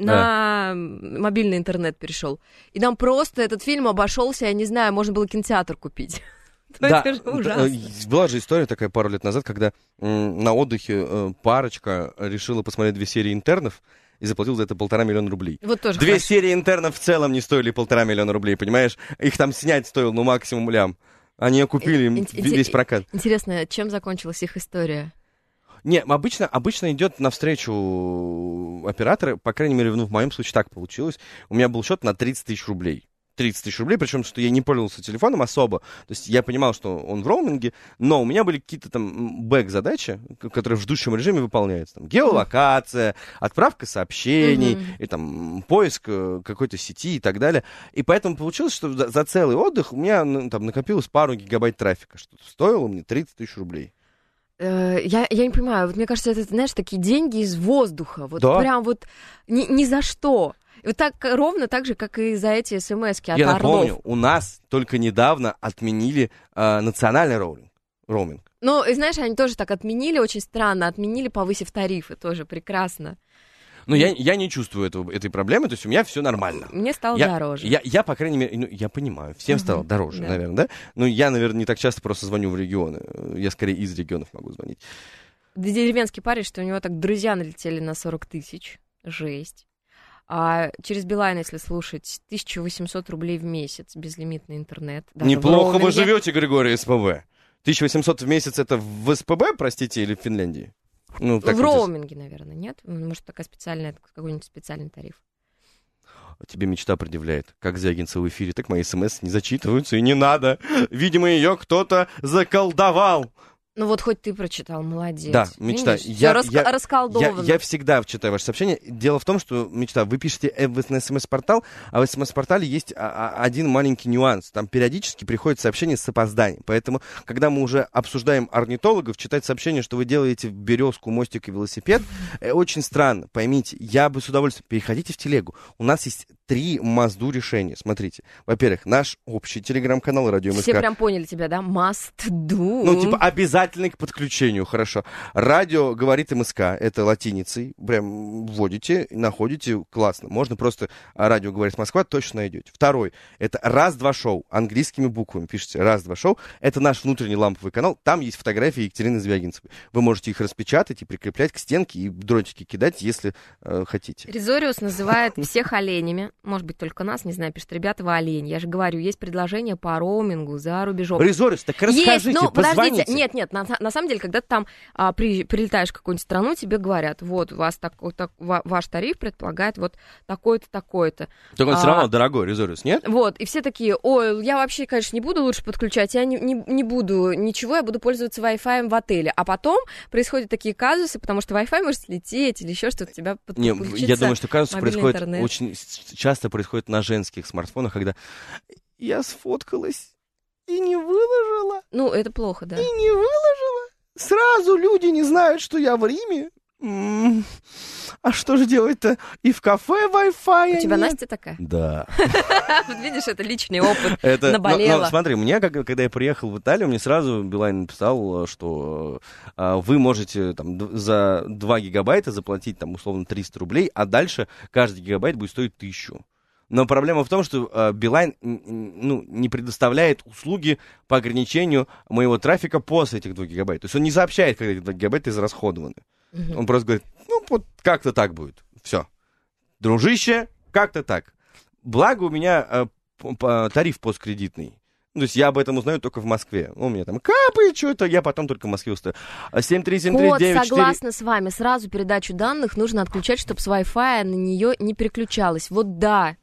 на мобильный интернет перешел. И нам просто этот фильм обошелся, я не знаю, можно было кинотеатр купить. Да, это же ужасно. Была же история такая пару лет назад, когда на отдыхе парочка решила посмотреть 2 серии «Интернов» и заплатила за это 1,5 миллиона рублей. Вот тоже 2 серии «Интернов» в целом не стоили 1,5 миллиона рублей, понимаешь? Их там снять стоило, максимум лям. Они окупили весь прокат. Интересно, чем закончилась их история? Не, обычно идет навстречу операторы, по крайней мере, в моем случае так получилось. У меня был счет на 30 тысяч рублей. 30 тысяч рублей, причем, что я не пользовался телефоном особо. То есть я понимал, что он в роуминге, но у меня были какие-то там бэк-задачи, которые в ждущем режиме выполняются. Там геолокация, отправка сообщений, и там поиск какой-то сети и так далее. И поэтому получилось, что за целый отдых у меня там накопилось пару гигабайт трафика, что стоило мне 30 тысяч рублей. Я не понимаю, вот мне кажется, это, знаешь, такие деньги из воздуха, вот да? Прям вот ни за что. И вот так ровно так же, как и за эти смс-ки от Я Орлов. напомню, у нас только недавно отменили национальный роуминг. Ну, и знаешь, они тоже так отменили, очень странно, отменили, повысив тарифы, тоже прекрасно. Но я не чувствую этой проблемы, то есть у меня все нормально. Мне стало дороже. Я, по крайней мере, я понимаю, всем стало дороже, наверное, да? Но я, наверное, не так часто просто звоню в регионы. Я скорее из регионов могу звонить. Деревенский парень, что у него так друзья налетели на 40 тысяч. Жесть. А через Билайн, если слушать, 1800 рублей в месяц, безлимитный интернет. Неплохо вы живете, Григорий, СПБ. 1800 в месяц это в СПБ, простите, или в Финляндии? Ну, в роуминге, наверное, нет? Может, такая специальная, какой-нибудь специальный тариф. Тебе мечта предъявляет. Как Звягинцева в эфире, так мои смс не зачитываются, и не надо. Видимо, ее кто-то заколдовал. Ну вот хоть ты прочитал, молодец. Да, мечта. Расколдовано. Я всегда читаю ваши сообщения. Дело в том, что, мечта, вы пишете на СМС-портал, а в СМС-портале есть один маленький нюанс. Там периодически приходят сообщения с опозданием. Поэтому, когда мы уже обсуждаем орнитологов, читать сообщение, что вы делаете в Березку, мостик и велосипед, очень странно. Поймите, я бы с удовольствием... Переходите в телегу. У нас есть 3 мазду решения. Смотрите. Во-первых, наш общий телеграм-канал «Радио МСК». Все прям поняли тебя, да? Must do. Ну, типа, обязательно к подключению, хорошо. Радио говорит МСК, это латиницей, прям вводите, находите, классно. Можно просто радио говорит Москва, точно найдете. Второй, это раз-два шоу, английскими буквами пишите раз-два шоу. Это наш внутренний ламповый канал, там есть фотографии Екатерины Звягинцевой. Вы можете их распечатать и прикреплять к стенке и дротики кидать, если хотите. Резориус называет всех оленями, может быть, только нас, не знаю, пишет, ребята, вы олень. Я же говорю, есть предложение по роумингу за рубежом. Резориус, так расскажите, есть, позвоните. Подождите, нет, на самом деле, когда ты там прилетаешь в какую-нибудь страну, тебе говорят, вот, у вас ваш тариф предполагает вот такой-то, такой-то. Так он все равно дорогой, Резориус, нет? Вот, и все такие, ой, я вообще, конечно, не буду лучше подключать, я не буду ничего, я буду пользоваться Wi-Fi в отеле. А потом происходят такие казусы, потому что Wi-Fi может слететь или еще что-то, тебя подключится. Я думаю, что казусы происходят интернет. очень часто происходит на женских смартфонах, когда я сфоткалась и не выложила. Ну, это плохо, да. И не выложила. Сразу люди не знают, что я в Риме. А что же делать-то? И в кафе Wi-Fi У тебя Настя такая? Да. Вот видишь, это личный опыт. Наболело. Но смотри, мне, когда я приехал в Италию, мне сразу Билайн написал, что вы можете там, за 2 гигабайта заплатить, там, условно, 300 рублей, а дальше каждый гигабайт будет стоить 1000. Но проблема в том, что Билайн не предоставляет услуги по ограничению моего трафика после этих 2 гигабайт. То есть он не сообщает, когда эти 2 гигабайта израсходованы. Он просто говорит, вот как-то так будет. Все. Дружище, как-то так. Благо у меня тариф посткредитный. То есть я об этом узнаю только в Москве. У меня там капает что-то, я потом только в Москве устаю. 7373948. Вот, согласна с вами. Сразу передачу данных нужно отключать, чтобы с Wi-Fi на нее не переключалась. Вот да.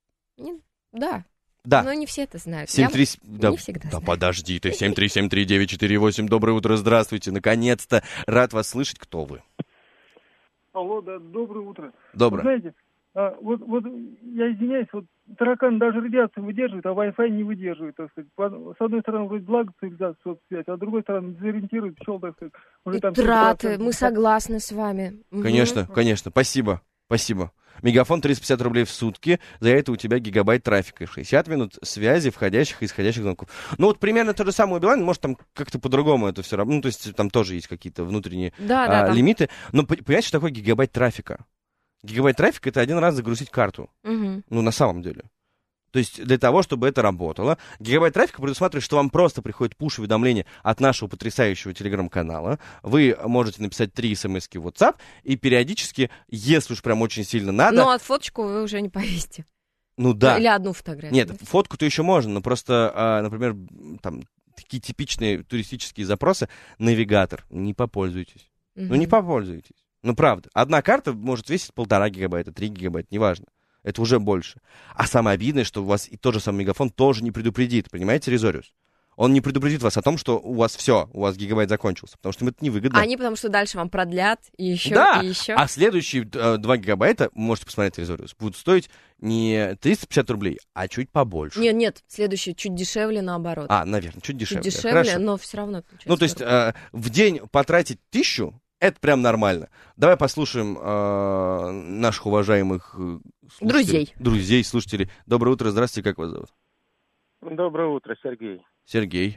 Да. Да. Но не все это знают. 737... не всегда знаю. Подожди ты. 7373948. Доброе утро, здравствуйте. Наконец-то. Рад вас слышать. Кто вы? Алло, да, доброе утро. Доброе. Вы знаете, вот я извиняюсь, вот таракан даже радиацию выдерживает, а Wi-Fi не выдерживает, так сказать. С одной стороны, вроде благо цивилизация, соцсвязь, а с другой стороны, дезориентирует, пчел, так сказать. Уже там Траты, мы согласны с вами. Конечно, конечно, спасибо. Мегафон 350 рублей в сутки, за это у тебя гигабайт трафика, 60 минут связи, входящих и исходящих звонков. Ну вот примерно то же самое у Билайна, может там как-то по-другому это все равно, ну то есть там тоже есть какие-то внутренние лимиты. Но понимаете, что такое гигабайт трафика? Гигабайт трафика — это один раз загрузить карту, ну на самом деле. То есть для того, чтобы это работало, гигабайт трафика предусматривает, что вам просто приходит пуш-уведомление от нашего потрясающего телеграм-канала. Вы можете написать 3 смс-ки в WhatsApp, и периодически, если уж прям очень сильно надо... Ну, а фоточку вы уже не повесите. Ну да. Или одну фотографию. Нет, фотку-то еще можно, но просто, например, там такие типичные туристические запросы, навигатор, не попользуйтесь. Ну, не попользуйтесь. Ну, правда. Одна карта может весить 1,5 гигабайта, 3 гигабайта, неважно. Это уже больше. А самое обидное, что у вас и тот же самый Мегафон тоже не предупредит, понимаете, Резориус? Он не предупредит вас о том, что у вас все, у вас гигабайт закончился, потому что им это невыгодно. Они потому что дальше вам продлят и еще, и еще. А следующие 2 гигабайта, можете посмотреть, Резориус, будут стоить не 350 рублей, а чуть побольше. Нет, следующие чуть дешевле наоборот. Наверное, чуть дешевле. Чуть дешевле, хорошо. но все равно. Ну, то есть в день потратить 1000, это прям нормально. Давай послушаем наших уважаемых друзей, слушателей. Доброе утро, здравствуйте, как вас зовут? Доброе утро, Сергей. Сергей.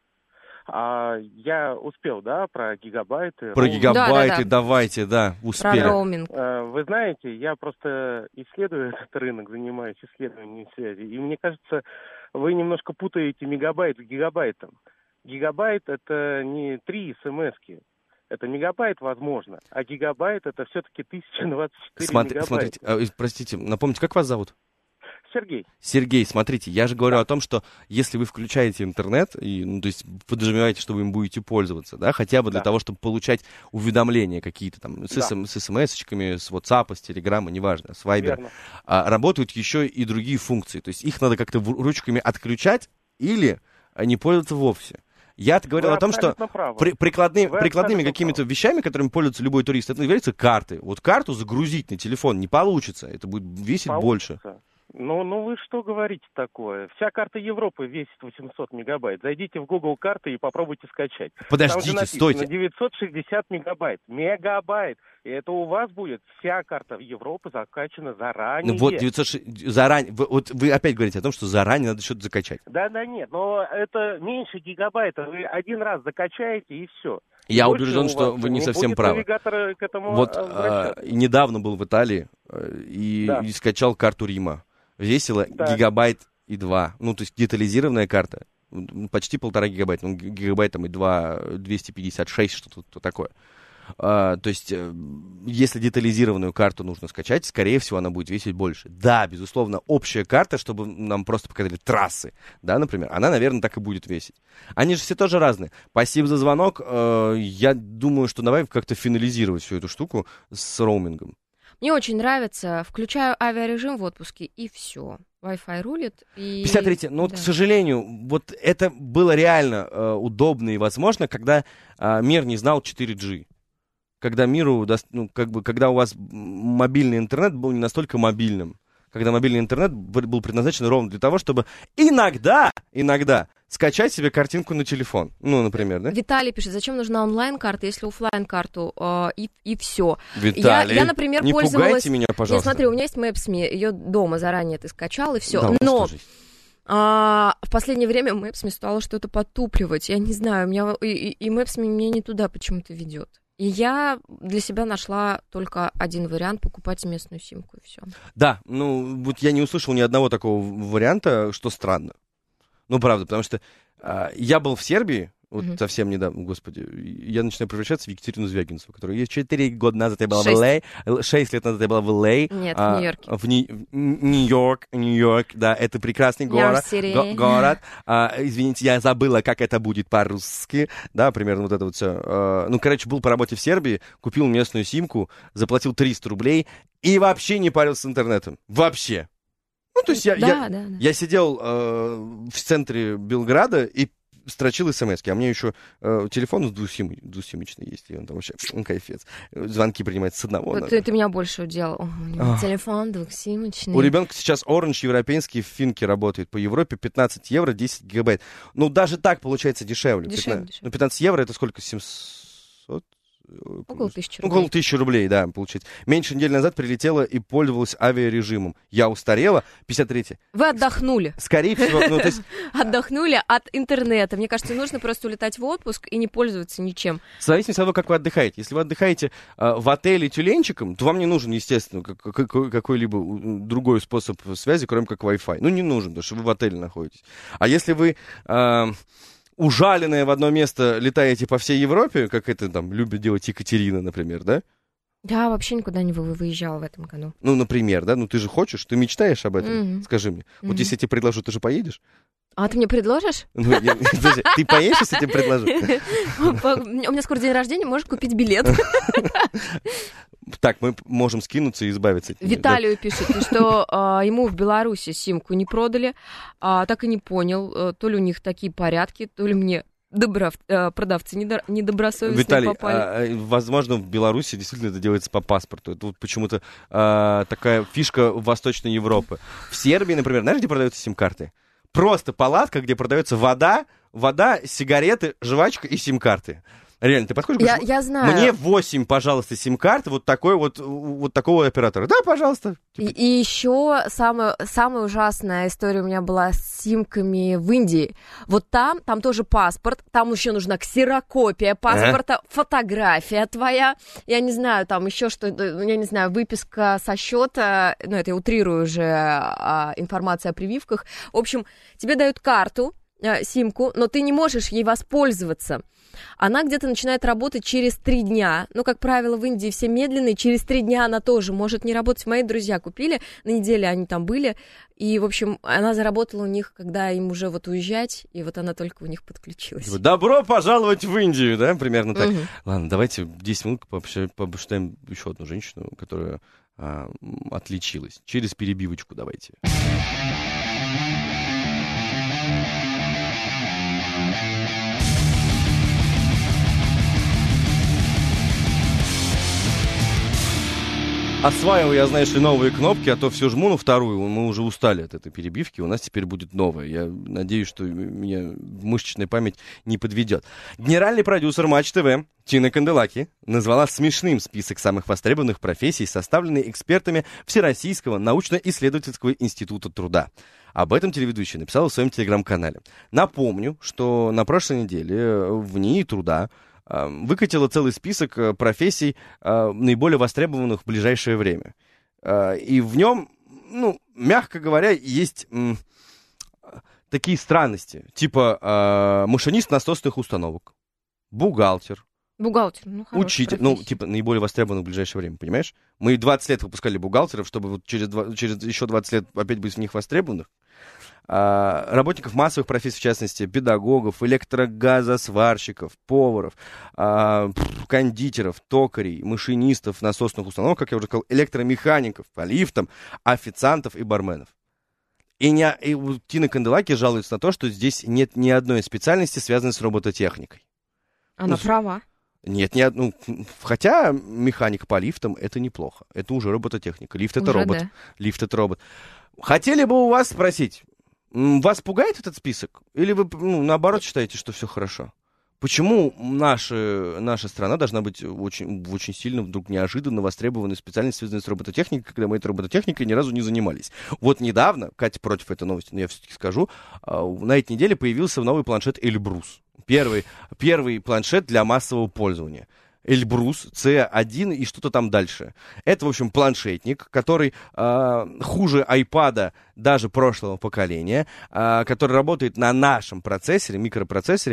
Я успел, да, про гигабайты? Про гигабайты, да. Давайте, успели. Про роуминг. Вы знаете, я просто исследую этот рынок, занимаюсь исследованием связи, и мне кажется, вы немножко путаете мегабайт с гигабайтом. Гигабайт — это не 3 смс-ки. Это мегабайт, возможно, а гигабайт — это все-таки 1024 мегабайта. Смотрите, простите, напомните, как вас зовут? Сергей. Сергей, смотрите, я же говорю о том, что если вы включаете интернет, то есть подразумеваете, что вы им будете пользоваться, да, хотя бы для того, чтобы получать уведомления какие-то там с смс-очками, с WhatsApp, с Telegram, неважно, с Viber, работают еще и другие функции. То есть их надо как-то ручками отключать или не пользоваться вовсе. Я говорил о том, что прикладными какими-то вещами, которыми пользуется любой турист, это являются карты. Вот карту загрузить на телефон не получится, это будет весить больше. Ну вы что говорите такое? Вся карта Европы весит 800 мегабайт. Зайдите в Google карты и попробуйте скачать. Подождите, стойте. 960 мегабайт. Мегабайт. И это у вас будет вся карта Европы закачана заранее. Ну вот, 960... заранее. Вот вы опять говорите о том, что заранее надо что-то закачать. Да, нет, но это меньше гигабайта. Вы один раз закачаете и все. Я убежден, что вы не совсем правы. Вот недавно был в Италии и скачал карту Рима. Весила гигабайт и 2. Ну, то есть детализированная карта. Почти 1,5 гигабайта. Ну, гигабайт там и 256, что-то такое. То есть, если детализированную карту нужно скачать, скорее всего, она будет весить больше. Да, безусловно, общая карта, чтобы нам просто показали трассы, да, например, она, наверное, так и будет весить. Они же все тоже разные. Спасибо за звонок. Я думаю, что давай как-то финализировать всю эту штуку с роумингом. Мне очень нравится. Включаю авиарежим в отпуске, и все. Wi-Fi рулит. И... 53. Ну, вот, к сожалению, вот это было реально удобно и возможно, когда мир не знал 4G. Когда миру, когда у вас мобильный интернет был не настолько мобильным. Когда мобильный интернет был предназначен ровно для того, чтобы иногда скачать себе картинку на телефон. Ну, например, да? Виталий пишет, зачем нужна онлайн-карта, если офлайн-карту и все. Виталий, я, например, не пользовалась... пугайте меня, пожалуйста. Нет, смотри, у меня есть Maps.me, ее дома заранее ты скачал, и все. Да, но в последнее время Maps.me стало что-то подтупливать. Я не знаю, у меня и Maps.me меня не туда почему-то ведет. И я для себя нашла только один вариант — покупать местную симку, и все. Да, ну, вот я не услышал ни одного такого варианта, что странно. Ну, правда, потому что я был в Сербии, вот совсем недавно, господи, я начинаю превращаться в Екатерину Звягинцеву, которая 4 года назад я была в Л.А., 6 лет назад я была в Л.А. Нет, в Нью-Йорке. В Нью-Йорк, да, это прекрасный город. Извините, я забыла, как это будет по-русски, да, примерно вот это вот все. Ну, короче, был по работе в Сербии, купил местную симку, заплатил 300 рублей и вообще не парился с интернетом. Вообще. Ну, то есть я сидел в центре Белграда и строчил смс-ки, а мне еще телефон двусимочный есть, и он там вообще кайфец. Звонки принимает с одного. Вот ты меня больше уделал. Телефон двухсимочный. У ребенка сейчас Orange европейский в Финке работает. По Европе 15 евро, 10 гигабайт. Ну, даже так получается дешевле. Дешевле. Ну, 15 евро это сколько? 700? Около 1000 рублей. Около 1000 рублей, да, получается. Меньше недели назад прилетела и пользовалась авиарежимом. Я устарела. 53-й. Вы отдохнули. Скорее всего, ну, то есть... Отдохнули от интернета. Мне кажется, нужно просто улетать в отпуск и не пользоваться ничем. В зависимости от того, как вы отдыхаете. Если вы отдыхаете в отеле тюленчиком, то вам не нужен, естественно, какой-либо другой способ связи, кроме как Wi-Fi. Ну, не нужен, потому что вы в отеле находитесь. А если вы... ужаленные в одно место летаете по всей Европе, как это там любит делать Екатерина, например, да? Да, вообще никуда не выезжала в этом году. Ну, например, да? Ну, ты же хочешь, ты мечтаешь об этом, скажи мне. Вот если я тебе предложу, ты же поедешь? А ты мне предложишь? Ну, подожди, ты поедешь, если я тебе предложу? У меня скоро день рождения, можешь купить билет. Так, мы можем скинуться и избавиться от нее. Виталию пишет, что ему в Беларуси симку не продали, так и не понял, то ли у них такие порядки, то ли мне продавцы недобросовестные Виталий, попали. Возможно, в Беларуси действительно это делается по паспорту. Это вот почему-то такая фишка Восточной Европы. В Сербии, например, знаешь, где продаются сим-карты? Просто палатка, где продается вода, сигареты, жвачка и сим-карты. Реально, ты подходишь, говоришь, я знаю. Мне 8, пожалуйста, сим-карты вот такого оператора. Да, пожалуйста. И еще самая ужасная история у меня была с симками в Индии. Вот там тоже паспорт, там еще нужна ксерокопия паспорта, фотография твоя, я не знаю, там еще что, я не знаю, выписка со счета, ну, это я утрирую уже информация о прививках. В общем, тебе дают карту, симку, но ты не можешь ей воспользоваться. Она где-то начинает работать через 3 дня. Ну, как правило, в Индии все медленные. Через 3 дня она тоже может не работать. Мои друзья купили, на неделе они там были. И, в общем, она заработала у них, когда им уже вот уезжать, и вот она только у них подключилась. Добро пожаловать в Индию, да? Примерно так. Ладно, давайте 10 минут побочитаем еще одну женщину, которая отличилась. Через перебивочку давайте. Осваиваю, я, знаешь ли, новые кнопки, а то все жму на вторую. Мы уже устали от этой перебивки, у нас теперь будет новая. Я надеюсь, что меня мышечная память не подведет. Генеральный продюсер Матч ТВ Тина Канделаки назвала смешным список самых востребованных профессий, составленный экспертами Всероссийского научно-исследовательского института труда. Об этом телеведущая написала в своем телеграм-канале. Напомню, что на прошлой неделе в НИИ труда выкатила целый список профессий, наиболее востребованных в ближайшее время. И в нем, ну, мягко говоря, есть такие странности, типа машинист насосных установок, бухгалтер, учитель, ну, типа наиболее востребованных в ближайшее время, понимаешь? Мы 20 лет выпускали бухгалтеров, чтобы вот через еще 20 лет опять быть в них востребованных. Работников массовых профессий, в частности, педагогов, электрогазосварщиков, поваров, кондитеров, токарей, машинистов насосных установок, как я уже сказал, электромехаников, по лифтам, официантов и барменов. И Тина Канделаки жалуется на то, что здесь нет ни одной специальности, связанной с робототехникой. Она права. Нет, хотя механик по лифтам — это неплохо. Это уже робототехника. Лифт — это робот. Да. Лифт — это робот. Хотели бы у вас спросить, вас пугает этот список? Или вы, наоборот, считаете, что все хорошо? Почему наша страна должна быть очень сильно, вдруг неожиданно востребованной специальностью, связанной с робототехникой, когда мы этой робототехникой ни разу не занимались? Вот недавно, Катя против этой новости, но я все-таки скажу, на этой неделе появился новый планшет Эльбрус. Первый планшет для массового пользования. Эльбрус C1 и что-то там дальше. Это, в общем, планшетник, который хуже iPad даже прошлого поколения, который работает на нашем процессоре, микропроцессоре,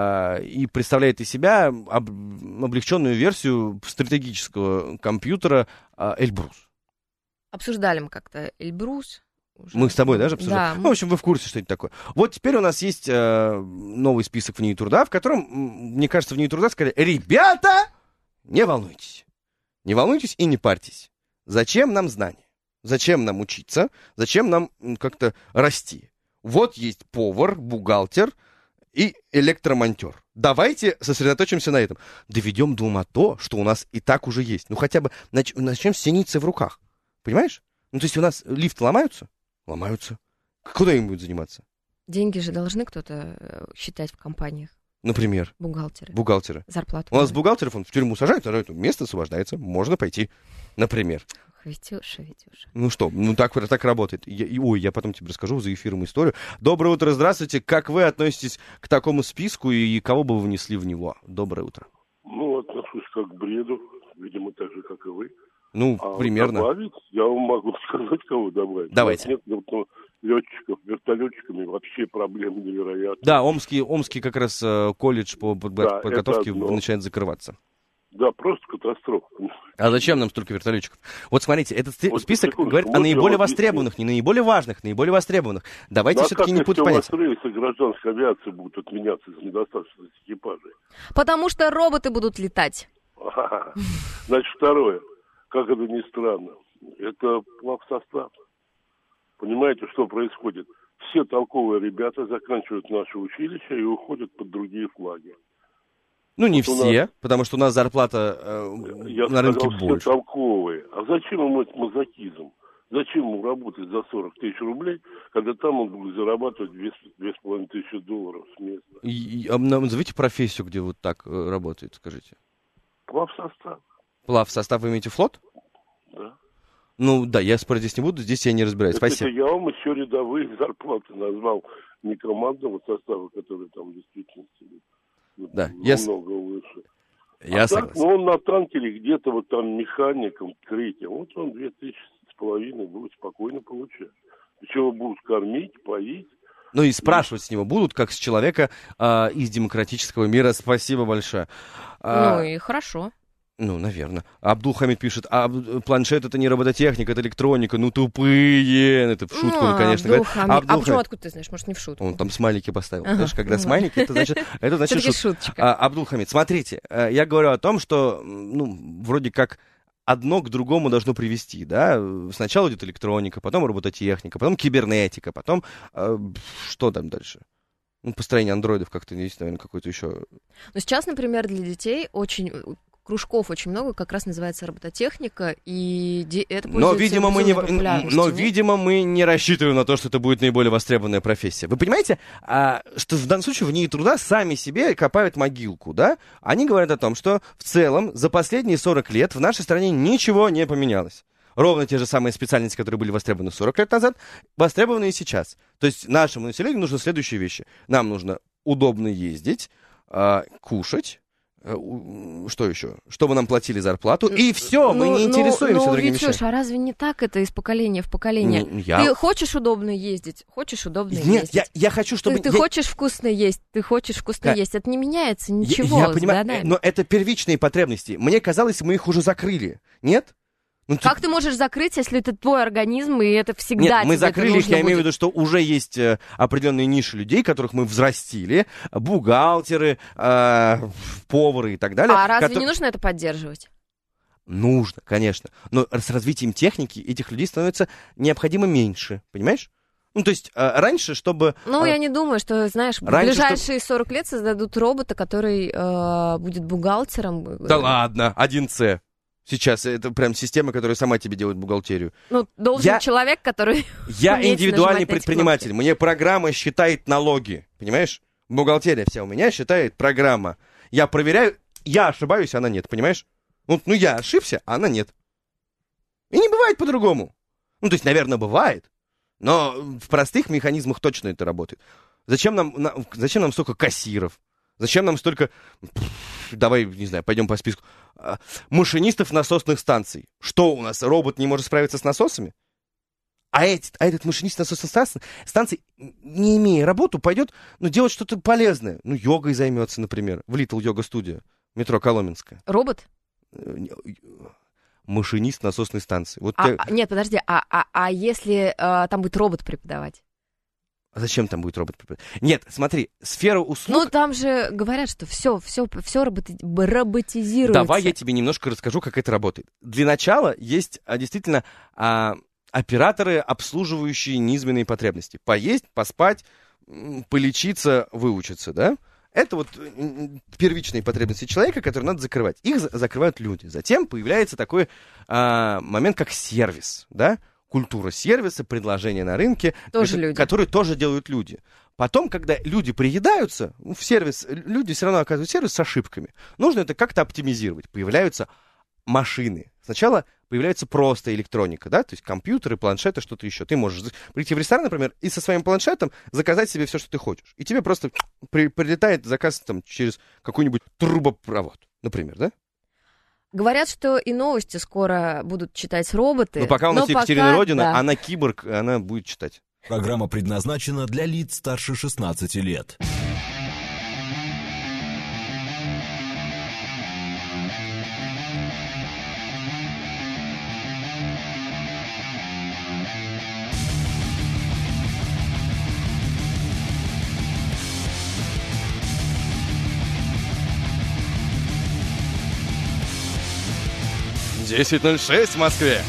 и представляет из себя облегченную версию стратегического компьютера Эльбрус. Обсуждали мы как-то Эльбрус. Мы с тобой даже обсуждали? Да. Ну, в общем, вы в курсе, что это такое. Вот теперь у нас есть новый список в НИИ труда, в котором, мне кажется, в НИИ труда сказали: ребята, не волнуйтесь. Не волнуйтесь и не парьтесь. Зачем нам знания? Зачем нам учиться? Зачем нам как-то расти? Вот есть повар, бухгалтер и электромонтер. Давайте сосредоточимся на этом. Доведем до ума то, что у нас и так уже есть. Ну, хотя бы начнем с синицы в руках. Понимаешь? Ну, то есть у нас лифты ломаются? Ломаются. Куда им будет заниматься? Деньги же должны кто-то считать в компаниях. Например? Бухгалтеры. Зарплату. У нас бухгалтеров в тюрьму сажают, а место освобождается. Можно пойти, например. Витюша. Ну что, так работает. Я потом тебе расскажу за эфиром историю. Доброе утро, здравствуйте. Как вы относитесь к такому списку и кого бы вы внесли в него? Доброе утро. Ну, отношусь как к бреду, видимо, так же, как и вы. Ну, примерно. Добавить, я вам могу сказать, кого добавить. Давайте. Нет, летчиков, вертолетчиками вообще проблемы невероятные. Да, Омский как раз колледж по подготовке начинает закрываться. Да, просто катастрофа. А зачем нам столько вертолетчиков? Вот смотрите, этот список говорит о наиболее востребованных, не наиболее важных, наиболее востребованных. Давайте все-таки не путать понятия. А как рейсы гражданской авиации будут отменяться из-за недостаточности экипажей? Потому что роботы будут летать. Значит, второе. Как это ни странно, это плавсостав. Понимаете, что происходит? Все толковые ребята заканчивают наше училище и уходят под другие флаги. Ну, не все, потому что у нас зарплата на рынке больше. Все толковые. А зачем ему этот мазохизм? Зачем ему работать за 40 тысяч рублей, когда там он будет зарабатывать 2500 долларов с места? Назовите профессию, где вот так работает, скажите. Плавсостав. Плавсостав, вы имеете флот? Да. Ну, да, я спорить здесь не буду, здесь я не разбираюсь. Спасибо. Я вам еще рядовые зарплаты назвал, не командного состава, который там действительно сидит. Да, намного выше. Я согласен. Так, он на танкере где-то вот там механиком третьим. Вот он 2500 будет спокойно получать. Причем будут кормить, поить. Ну и спрашивать с него будут, как с человека из демократического мира. Спасибо большое. Ну и хорошо. Ну, наверное. Абдул-Хамид пишет: планшет — это не робототехника, это электроника. Ну, тупые. Это в шутку, конечно. А почему, откуда ты знаешь? Может, не в шутку? Он там смайлики поставил. Знаешь, когда смайлики, это значит шуточка. Абдул-Хамид, смотрите, я говорю о том, что, вроде как одно к другому должно привести, да? Сначала идет электроника, потом робототехника, потом кибернетика, потом что там дальше? Построение андроидов как-то есть, наверное, какой-то еще. Ну, сейчас, например, для детей кружков очень много, как раз называется робототехника, и это пользуется популярностью. Но, видимо, мы не рассчитываем на то, что это будет наиболее востребованная профессия. Вы понимаете, что в данном случае в НИИ труда сами себе копают могилку, да? Они говорят о том, что в целом за последние 40 лет в нашей стране ничего не поменялось. Ровно те же самые специальности, которые были востребованы 40 лет назад, востребованы и сейчас. То есть нашему населению нужны следующие вещи. Нам нужно удобно ездить, кушать, что еще? Чтобы нам платили зарплату, и все, мы не интересуемся другими вещами. А разве не так это из поколения в поколение? Ты хочешь удобно ездить? Нет, я хочу, чтобы... Ты хочешь вкусно есть, это не меняется ничего. Я понимаю, но это первичные потребности. Мне казалось, мы их уже закрыли, нет? Как ты можешь закрыть, если это твой организм, и это всегда... Нет, мы закрыли их, я имею в виду, что уже есть определенные ниши людей, которых мы взрастили, бухгалтеры, повары и так далее. А разве не нужно это поддерживать? Нужно, конечно. Но с развитием техники этих людей становится необходимо меньше, понимаешь? То есть раньше, чтобы... я не думаю, что, знаешь, в ближайшие 40 лет создадут робота, который будет бухгалтером. Да ладно, 1С. Сейчас это прям система, которая сама тебе делает бухгалтерию. Должен человек, который... Я индивидуальный предприниматель. Мне программа считает налоги. Понимаешь? Бухгалтерия вся у меня считает программа. Я проверяю, я ошибаюсь, она нет. Понимаешь? Я ошибся, а она нет. И не бывает по-другому. То есть, наверное, бывает. Но в простых механизмах точно это работает. Зачем нам столько кассиров? Зачем нам столько давай, не знаю, пойдем по списку. Машинистов насосных станций. Что у нас, робот не может справиться с насосами? А этот машинист насосных станций, не имея работу, пойдет делать что-то полезное. Йогой займется, например, в Little Yoga Studio, метро Коломенское. Робот? Машинист насосной станции. Нет, подожди, а если там будет робот преподавать? А зачем там будет робот преподавать? Нет, смотри, сфера услуг... там же говорят, что все роботизируется. Давай я тебе немножко расскажу, как это работает. Для начала есть действительно операторы, обслуживающие низменные потребности. Поесть, поспать, полечиться, выучиться, да? Это первичные потребности человека, которые надо закрывать. Их закрывают люди. Затем появляется такой момент, как сервис, да? Культура сервиса, предложения на рынке, которые тоже делают люди. Потом, когда люди приедаются в сервис, люди все равно оказывают сервис с ошибками. Нужно это как-то оптимизировать. Появляются машины. Сначала появляется просто электроника, да, то есть компьютеры, планшеты, что-то еще. Ты можешь прийти в ресторан, например, и со своим планшетом заказать себе все, что ты хочешь. И тебе просто прилетает заказ через какой-нибудь трубопровод, например, да? Говорят, что и новости скоро будут читать роботы. Пока у нас Екатерина Родина, она киборг, она будет читать. Программа предназначена для лиц старше 16 лет. — 10:06 в Москве.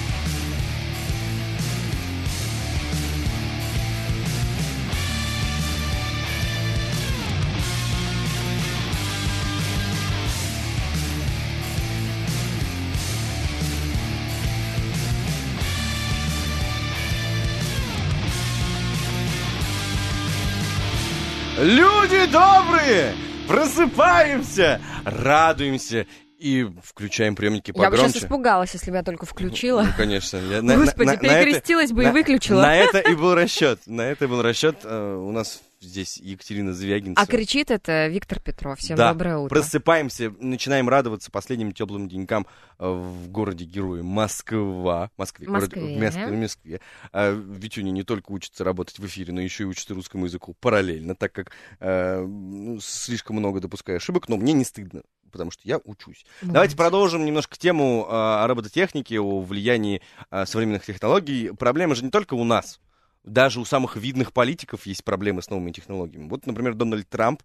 Люди добрые! Просыпаемся! Радуемся! И включаем приемники погромче. Я бы сейчас испугалась, если бы я только включила. Конечно. Господи, перекрестилась бы и выключила. На это и был расчет. У нас здесь Екатерина Звягинцева. А кричит это Виктор Петров. Всем доброе утро. Просыпаемся, начинаем радоваться последним теплым денькам в городе-герое Москве. Витюня не только учится работать в эфире, но еще и учится русскому языку параллельно, так как слишком много допускаю ошибок, но мне не стыдно, потому что я учусь. Давайте продолжим немножко тему о робототехнике, о влиянии современных технологий. Проблема же не только у нас. Даже у самых видных политиков есть проблемы с новыми технологиями. Вот, например, Дональд Трамп,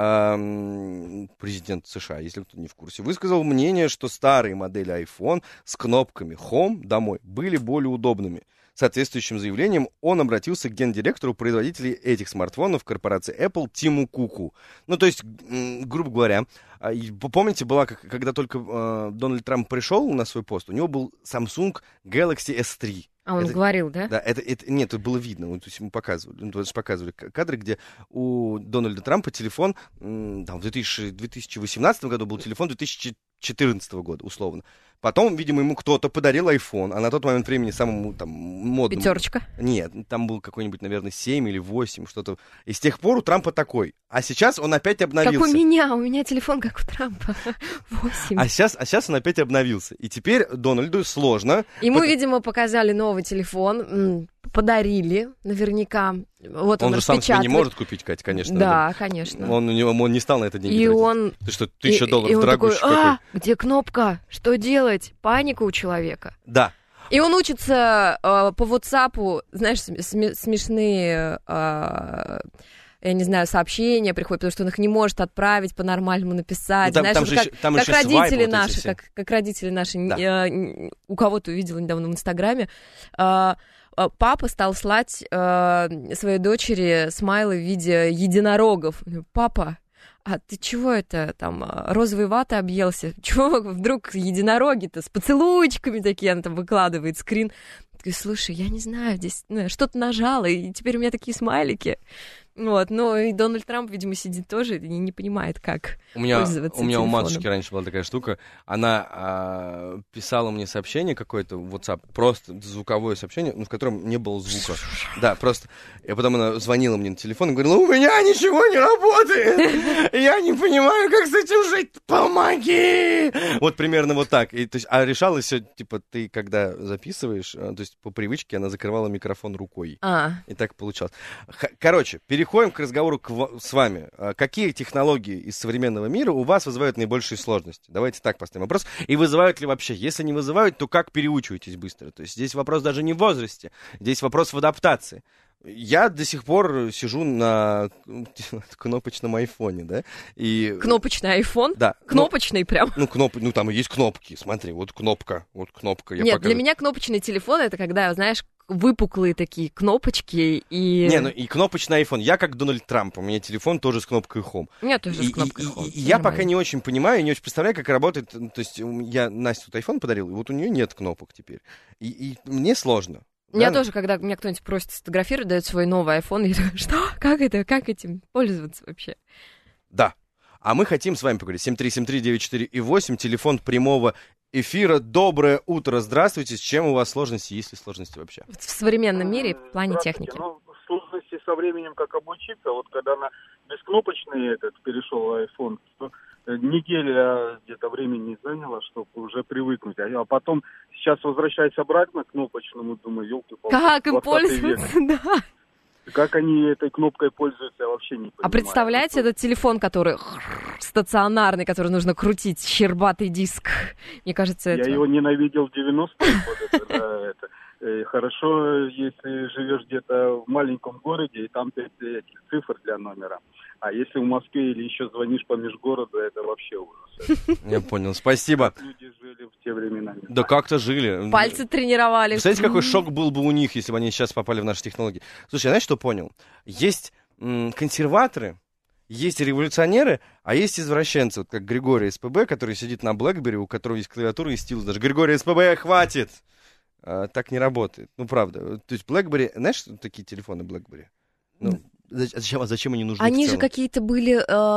президент США, если кто не в курсе, высказал мнение, что старые модели iPhone с кнопками Home домой были более удобными. Соответствующим заявлением он обратился к гендиректору производителей этих смартфонов корпорации Apple Тиму Куку. То есть, грубо говоря, помните, была, когда только Дональд Трамп пришел на свой пост, у него был Samsung Galaxy S3. А он говорил, да? Да, нет, это было видно. То есть ему показывали кадры, где у Дональда Трампа телефон, в 2018 году был телефон 2014 года, условно. Потом, видимо, ему кто-то подарил iPhone, а на тот момент времени самому модному... 5? Нет, там был какой-нибудь, наверное, 7 или 8, что-то. И с тех пор у Трампа такой. А сейчас он опять обновился. Как у меня телефон как у Трампа. 8. А сейчас он опять обновился. И теперь Дональду сложно. Ему, видимо, показали новый телефон, подарили наверняка. Вот он же сам себе не может купить, Катя, конечно. Да, конечно. Он не стал на это деньги тратить. Ты что, $1000 дорогущий какой. Где кнопка? Что делать? Паника у человека. Да. И он учится по WhatsApp, знаешь, смешные... я не знаю, сообщения приходят, потому что он их не может отправить по-нормальному написать. Там, знаешь, там как еще родители свайп, наши, как родители наши, да. У кого-то увидела недавно в Инстаграме, папа стал слать своей дочери смайлы в виде единорогов. Папа, а ты чего это, там, розовой ватой объелся? Чего вдруг единороги-то с поцелуйчиками такие? Она там выкладывает скрин. ты, слушай, я не знаю, здесь что-то нажала, и теперь у меня такие смайлики. Вот, ну и Дональд Трамп, видимо, сидит тоже и не понимает, как пользоваться У меня у телефоном. матушки раньше была такая штука, она писала мне сообщение какое-то в WhatsApp, просто звуковое сообщение, в котором не было звука. Да, просто. И потом она звонила мне на телефон и говорила: у меня ничего не работает, я не понимаю, как с этим жить, помоги! Вот примерно вот так. И, то есть, а решалось все, типа, ты когда записываешь, то есть по привычке она закрывала микрофон рукой. И так получалось. Короче, переходим к разговору с вами. Какие технологии из современного мира у вас вызывают наибольшие сложности? Давайте так поставим вопрос. И вызывают ли вообще? Если не вызывают, то как переучиваетесь быстро? То есть здесь вопрос даже не в возрасте, здесь вопрос в адаптации. Я до сих пор сижу на кнопочном айфоне, да? И... Кнопочный айфон? Да. Кнопочный прям? Ну, там есть кнопки, смотри, вот кнопка. Нет, для меня кнопочный телефон — это когда, знаешь, выпуклые такие кнопочки и... Не, ну и кнопочный iPhone. Я как Дональд Трамп, у меня телефон тоже с кнопкой Home. У меня тоже с кнопкой Home. Я пока не очень понимаю, не очень представляю, как работает. То есть я Насте тут iPhone подарил, и вот у нее нет кнопок теперь. И мне сложно. Я тоже, когда меня кто-нибудь просит сфотографировать, дает свой новый iPhone, я думаю, что? Как это? Как этим пользоваться вообще? Да. А мы хотим с вами поговорить. 7373948, телефон прямого эфира. Доброе утро, здравствуйте. С чем у вас сложности, есть ли сложности вообще? В современном мире в плане техники. Ну, сложности со временем, как обучиться. Вот когда на бескнопочный перешел iPhone, то неделя где-то времени заняло, чтобы уже привыкнуть. А потом сейчас возвращаясь обратно к кнопочному, думаю, елки-палки. Как им пользоваться, да. Как они этой кнопкой пользуются, я вообще не понимаю. А представляете, этот телефон, который стационарный, который нужно крутить, щербатый диск? Мне кажется, это... Я его ненавидел в 90-е годы. Хорошо, если живешь где-то в маленьком городе, и там 5 этих цифр для номера. А если в Москве или еще звонишь по межгороду, это вообще ужас. Я понял, спасибо. Люди жили в те времена. Да как-то жили. Пальцы тренировали. Представляете, какой шок был бы у них, если бы они сейчас попали в наши технологии? Слушай, знаешь, что понял? Есть консерваторы, есть революционеры, а есть извращенцы, вот как Григорий СПБ, который сидит на BlackBerry, у которого есть клавиатура и стилус. Даже Григорий СПБ, хватит! Так не работает. Ну, правда. То есть BlackBerry... Знаешь, что такие телефоны BlackBerry? Ну, зачем они нужны? Они же какие-то были...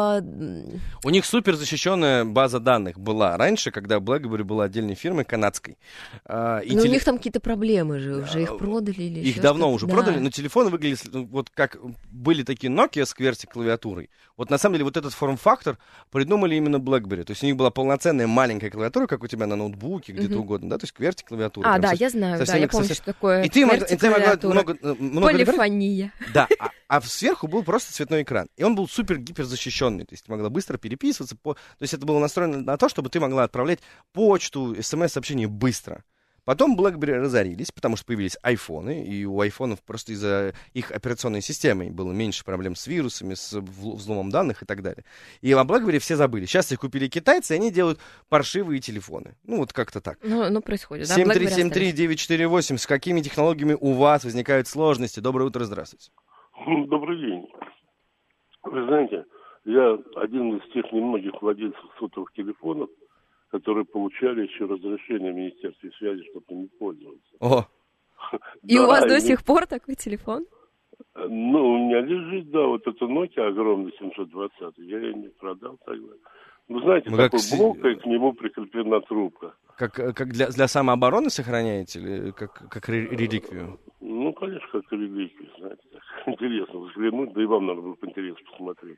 У них супер защищенная база данных была раньше, когда BlackBerry была отдельной фирмой канадской. Но у них там какие-то проблемы же, уже их продали или их давно уже продали, но телефоны выглядели вот как были такие Nokia с QWERTY-клавиатурой. Вот на самом деле вот этот форм-фактор придумали именно BlackBerry. То есть у них была полноценная маленькая клавиатура, как у тебя на ноутбуке, где-то угодно, да, то есть QWERTY-клавиатура. Да, я знаю, да, я помню, что такое и ты могла много полифония. Да, а сверху был просто цветной экран. И он был супер-гипер защищенный. То есть ты могла быстро переписываться. То есть это было настроено на то, чтобы ты могла отправлять почту, смс-сообщения быстро. Потом BlackBerry разорились, потому что появились айфоны, и у айфонов просто из-за их операционной системы было меньше проблем с вирусами, с взломом данных и так далее. И о BlackBerry все забыли. Сейчас их купили китайцы, и они делают паршивые телефоны. Ну, вот как-то так. Ну происходит, да? 7373948. С какими технологиями у вас возникают сложности? Доброе утро, здравствуйте. Добрый день. Вы знаете, я один из тех немногих владельцев сотовых телефонов, которые получали еще разрешение в Министерстве связи, чтобы ими пользоваться. О. И у вас до сих пор такой телефон? Ну, у меня лежит, да, вот это Nokia огромный 720, я ее не продал тогда. Вы знаете, такой блок, и к нему прикреплена трубка. Как для самообороны сохраняете или как реликвию? Ну, конечно, как реликвию, знаете. Так. Интересно взглянуть, да и вам надо было интересно посмотреть.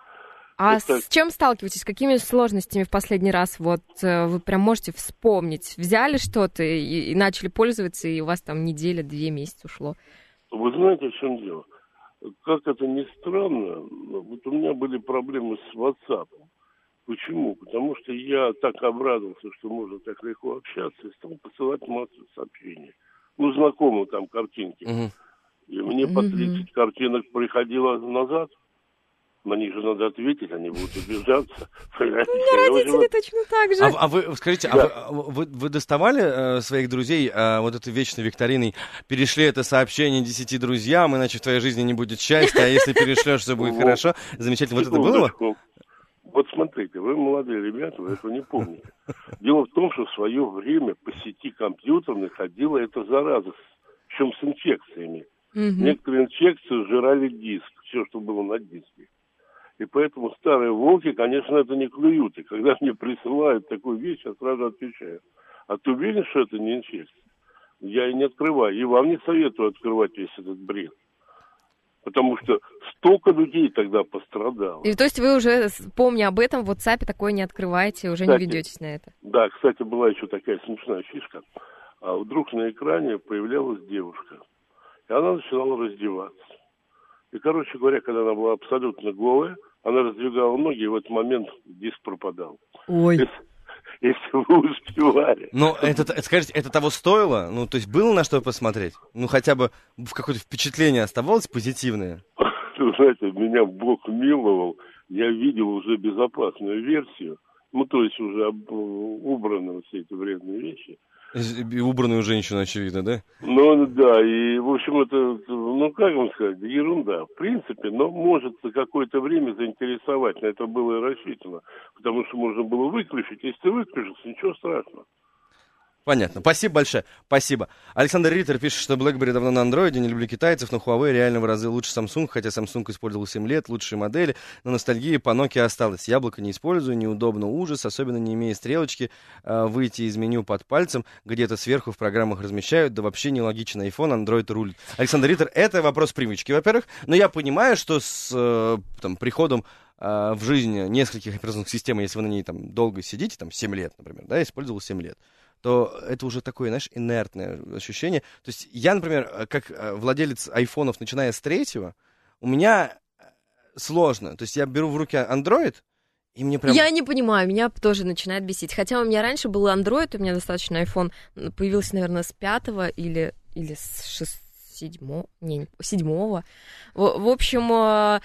А с чем сталкиваетесь? С какими сложностями в последний раз вот вы прям можете вспомнить? Взяли что-то и начали пользоваться, и у вас там неделя, 2 месяца ушло? Вы знаете, в чем дело? Как это ни странно, вот у меня были проблемы с WhatsApp. Почему? Потому что я так обрадовался, что можно так легко общаться, и стал посылать массу сообщений. Ну, знакомые там картинки. И мне по 30 картинок приходило назад. На них же надо ответить, они будут обижаться. У меня родители точно так же. А вы, скажите, да. вы доставали своих друзей вот этой вечной викториной? Перешли это сообщение 10 друзьям, иначе в твоей жизни не будет счастья, а если перешлешь, все будет хорошо. Замечательно. Вот это было? Вот смотрите, вы молодые ребята, вы этого не помните. Дело в том, что в свое время по сети компьютерной ходила эта зараза, причем с инфекциями. Некоторые инфекции сжирали диск, все, что было на диске. И поэтому старые волки, конечно, это не клюют. И когда мне присылают такую вещь, я сразу отвечаю. А ты уверен, что это не инфекция? Я и не открываю. И вам не советую открывать весь этот бред. Потому что столько людей тогда пострадало. И то есть вы уже, помня об этом, в WhatsApp такое не открываете, уже кстати, не ведетесь на это? Да, кстати, была еще такая смешная фишка. А вдруг на экране появлялась девушка. И она начинала раздеваться. И, короче говоря, когда она была абсолютно голая, она раздвигала ноги, и в этот момент диск пропадал. Ой. Если вы успевали. Ну, скажите, это того стоило? Ну, то есть было на что посмотреть? Ну, хотя бы какое-то впечатление оставалось позитивное? Вы знаете, меня Бог миловал. Я видел уже безопасную версию. Ну, то есть уже убраны все эти вредные вещи. И убранную женщину, очевидно, да? Ну, да, и, в общем, это, ну, как вам сказать, ерунда. В принципе, но может за какое-то время заинтересовать. На это было и рассчитано. Потому что можно было выключить. Если ты выключился, ничего страшного. Понятно. Спасибо большое. Спасибо. Александр Риттер пишет, что BlackBerry давно на андроиде, не люблю китайцев, но Huawei реально в разы лучше Samsung, хотя Samsung использовал 7 лет, лучшие модели, но ностальгия по Nokia осталась. Яблоко не использую, неудобно, ужас, особенно не имея стрелочки, выйти из меню под пальцем, где-то сверху в программах размещают, да вообще нелогично, iPhone, Android рулит. Александр Риттер, это вопрос привычки, во-первых, но я понимаю, что с приходом в жизни нескольких операционных систем, если вы на ней там долго сидите, там 7 лет, например, да, использовал 7 лет, то это уже такое, знаешь, инертное ощущение. То есть я, например, как владелец айфонов, начиная с 3-го, у меня сложно. То есть я беру в руки Android, и мне прям... Я не понимаю, меня тоже начинает бесить. Хотя у меня раньше был Android, у меня достаточно iPhone появился, наверное, с 5-го или с 7-го. Не, 7-го. В общем...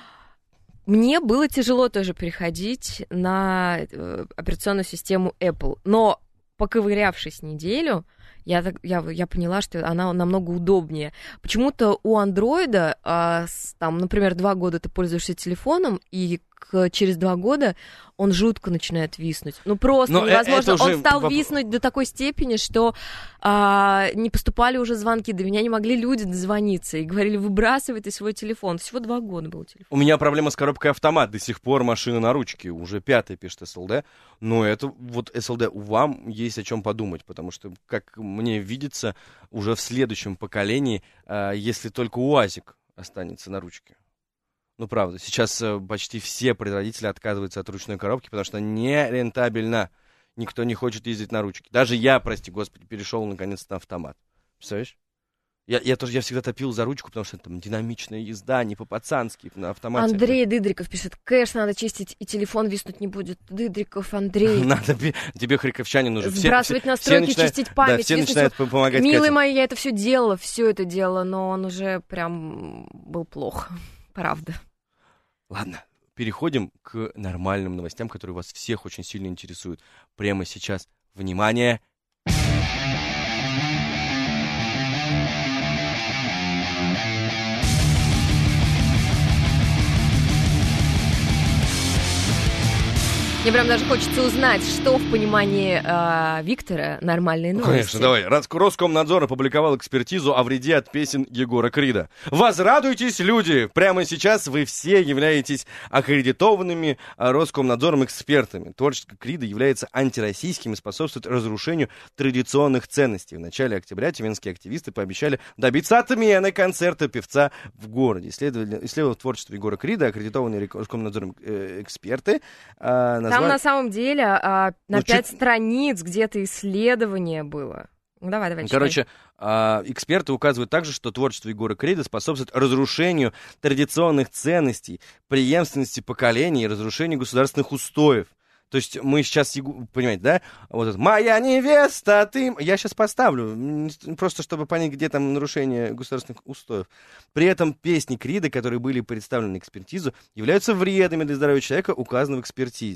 Мне было тяжело тоже переходить на операционную систему Apple. Но поковырявшись неделю, я поняла, что она намного удобнее. Почему-то у андроида, там, например, 2 года ты пользуешься телефоном, и через 2 года он жутко начинает виснуть. Ну, просто невозможно. Он стал виснуть до такой степени, что не поступали уже звонки. До меня не могли люди дозвониться. И говорили, выбрасывай ты свой телефон. Всего 2 года был телефон. У меня проблема с коробкой автомат. До сих пор машина на ручке. Уже 5-й пишет SLD. Но это вот SLD, вам есть о чем подумать. Потому что, как мне видится, уже в следующем поколении, если только УАЗик останется на ручке. Ну, правда, сейчас почти все производители отказываются от ручной коробки, потому что нерентабельно. Никто не хочет ездить на ручке. Даже я, прости господи, перешел наконец-то на автомат. Представляешь? Я всегда топил за ручку, потому что там динамичная езда, не по-пацански, на автомате. Андрей Дыдриков пишет, кэш надо чистить, и телефон виснуть не будет. Дыдриков Андрей. Тебе харьковчане нужны. Сбрасывать настройки, чистить память. Да, все начинают помогать. Милый мой, я это все делала, но он уже прям был плохо. Правда. Ладно, переходим к нормальным новостям, которые вас всех очень сильно интересуют. Прямо сейчас. Внимание! Мне прям даже хочется узнать, что в понимании Виктора нормальные новости. Конечно, давай. Роскомнадзор опубликовал экспертизу о вреде от песен Егора Крида. Возрадуйтесь, люди! Прямо сейчас вы все являетесь аккредитованными Роскомнадзором экспертами. Творчество Крида является антироссийским и способствует разрушению традиционных ценностей. В начале октября тюменские активисты пообещали добиться отмены концерта певца в городе. Исследовав творчество Егора Крида, аккредитованные Роскомнадзором эксперты Там на самом деле на 5 страниц где-то исследование было. Ну, давай. Короче, эксперты указывают также, что творчество Егора Крида способствует разрушению традиционных ценностей, преемственности поколений и разрушению государственных устоев. То есть мы сейчас, понимаете, да? Вот это «Моя невеста, ты...» Я сейчас поставлю, просто чтобы понять, где там нарушение государственных устоев. При этом песни Крида, которые были представлены на экспертизу, являются вредными для здоровья человека, указанного в экспертизе.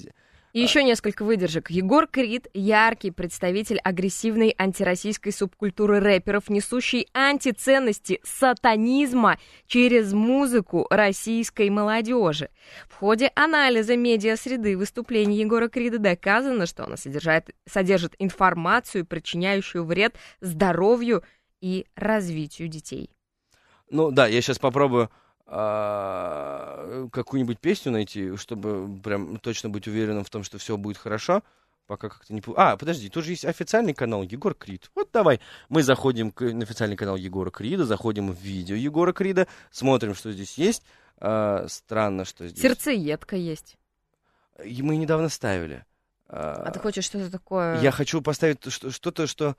И еще несколько выдержек. Егор Крид – яркий представитель агрессивной антироссийской субкультуры рэперов, несущий антиценности сатанизма через музыку российской молодежи. В ходе анализа медиасреды выступлений Егора Крида доказано, что она содержит информацию, причиняющую вред здоровью и развитию детей. Ну да, я сейчас попробую какую-нибудь песню найти, чтобы прям точно быть уверенным в том, что все будет хорошо. Пока как-то не... подожди, тут же есть официальный канал Егор Крид. Вот давай, мы заходим на официальный канал Егора Крида, заходим в видео Егора Крида, смотрим, что здесь есть. Странно, что здесь... Сердцеедка есть. И мы недавно ставили. А ты хочешь что-то такое... Я хочу поставить что-то, что...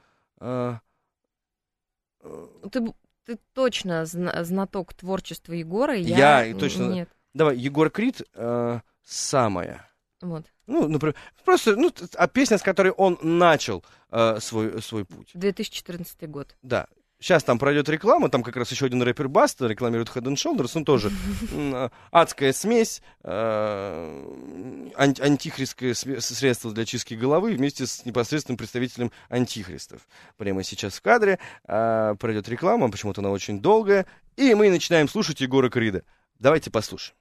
Ты точно знаток творчества Егора, я точно... Нет. Давай, Егор Крид «Самая». Вот. Ну, например, просто песня, с которой он начал свой путь. 2014 год. Да. Сейчас там пройдет реклама, там как раз еще один рэпер Баста рекламирует Head and Shoulders, он тоже адская смесь, антихристское средство для чистки головы вместе с непосредственным представителем антихристов. Прямо сейчас в кадре пройдет реклама, почему-то она очень долгая, и мы начинаем слушать Егора Крида. Давайте послушаем.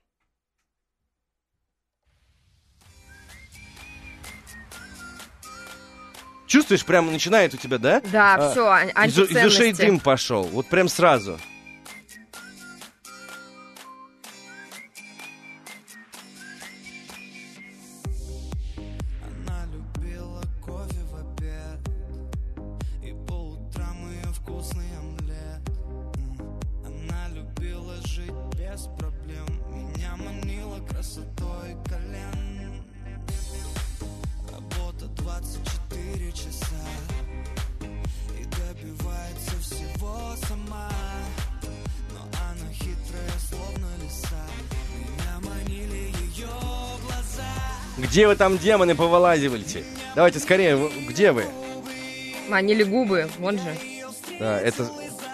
Чувствуешь, прямо начинает у тебя, да? Да, все, антиценности. Из ушей дым пошел, вот прям сразу. Она любила кофе в обед, и по утрам ее вкусный омлет. Она любила жить без проблем, меня манила красотой колен. Работа 24 часа и добивается всего сама, но она хитрая, словно лиса. Меня манили ее глаза. Где вы там, демоны, повылазиваете? Давайте скорее, где вы? Манили губы, вон же. Да, это...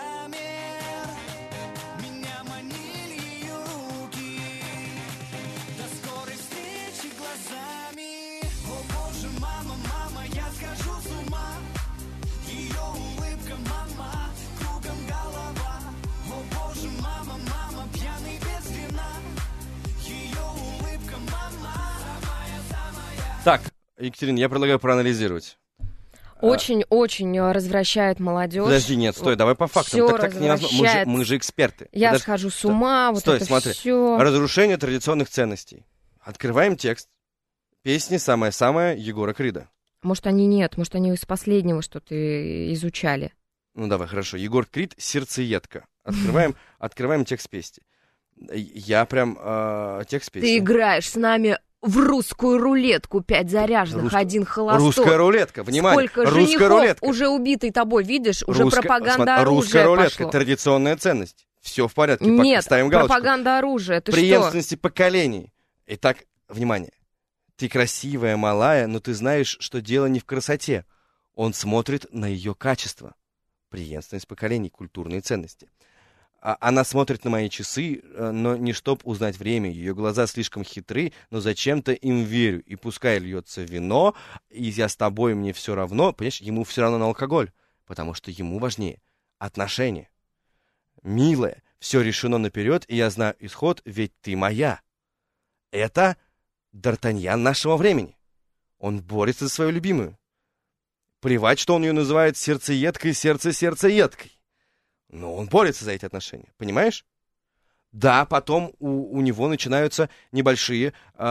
Так, Екатерина, я предлагаю проанализировать. Очень-очень развращает молодежь. Подожди, нет, стой, давай по фактам. Всё Так не развращает. мы же эксперты. Я схожу с ума, вот стой, это смотри. всё. Разрушение традиционных ценностей. Открываем текст. Песни «Самая-самая» Егора Крида. Может, они из последнего что-то изучали. Ну, давай, хорошо. Егор Крид «Сердцеедка». Открываем текст песни. Я прям текст песни. Ты играешь с нами в русскую рулетку, 5 заряженных, один холостой. Русская рулетка, внимание. Сколько русская женихов рулетка. уже убитый тобой, видишь, уже пропаганда оружия Русская рулетка, пошло. традиционная ценность. Все в порядке, Нет, ставим галочку. пропаганда оружия, ты преемственности поколений. Итак, внимание. Ты красивая, малая, но ты знаешь, что дело не в красоте. Он смотрит на ее качество. Преемственность поколений, культурные ценности. Она смотрит на мои часы, но не чтоб узнать время. Ее глаза слишком хитры, но зачем-то им верю. И пускай льется вино, и я с тобой, мне все равно. Понимаешь, ему все равно на алкоголь, потому что ему важнее отношения. Милая, все решено наперед, и я знаю исход, ведь ты моя. Это Д'Артаньян нашего времени. Он борется за свою любимую. Плевать, что он ее называет сердцеедкой, сердцеедкой. Но он борется за эти отношения, понимаешь? Да, потом у него начинаются небольшие,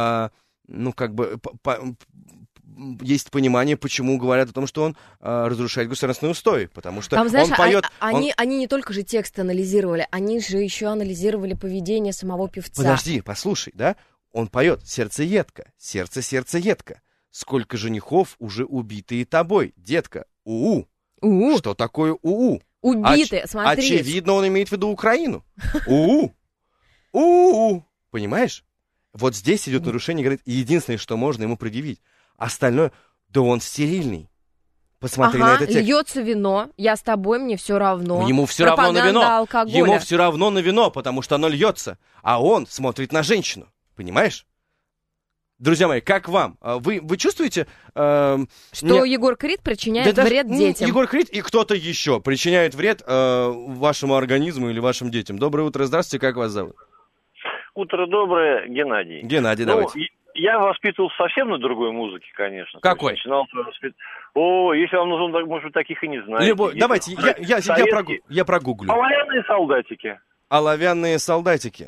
есть понимание, почему говорят о том, что он разрушает государственные устои, потому что там, знаешь, он поет... Они не только же текст анализировали, они же еще анализировали поведение самого певца. Подожди, послушай, да? Он поет «Сердцеедка, сердцеедка». Сколько женихов уже убитые тобой, детка? У-у. У-у. Что такое у-у? Убитые, смотри. Очевидно, он имеет в виду Украину. У-у. У-у. Понимаешь? Вот здесь идет нарушение, говорит, единственное, что можно ему предъявить. Остальное, да он стерильный. Посмотри на этот текст. Льется вино, я с тобой, мне все равно. Ему все равно на вино. Алкоголя. Ему все равно на вино, потому что оно льется. А он смотрит на женщину. Понимаешь? Друзья мои, как вам? Вы чувствуете... Что Егор Крид причиняет вред детям? Егор Крид и кто-то еще причиняет вред вашему организму или вашим детям. Доброе утро, здравствуйте, как вас зовут? Утро доброе, Геннадий. Геннадий, давайте. Я воспитывался совсем на другой музыке, конечно. Какой? Начинал если вам нужен, может быть, таких и не знаете. Давайте, я прогуглю. Оловянные солдатики. Оловянные солдатики.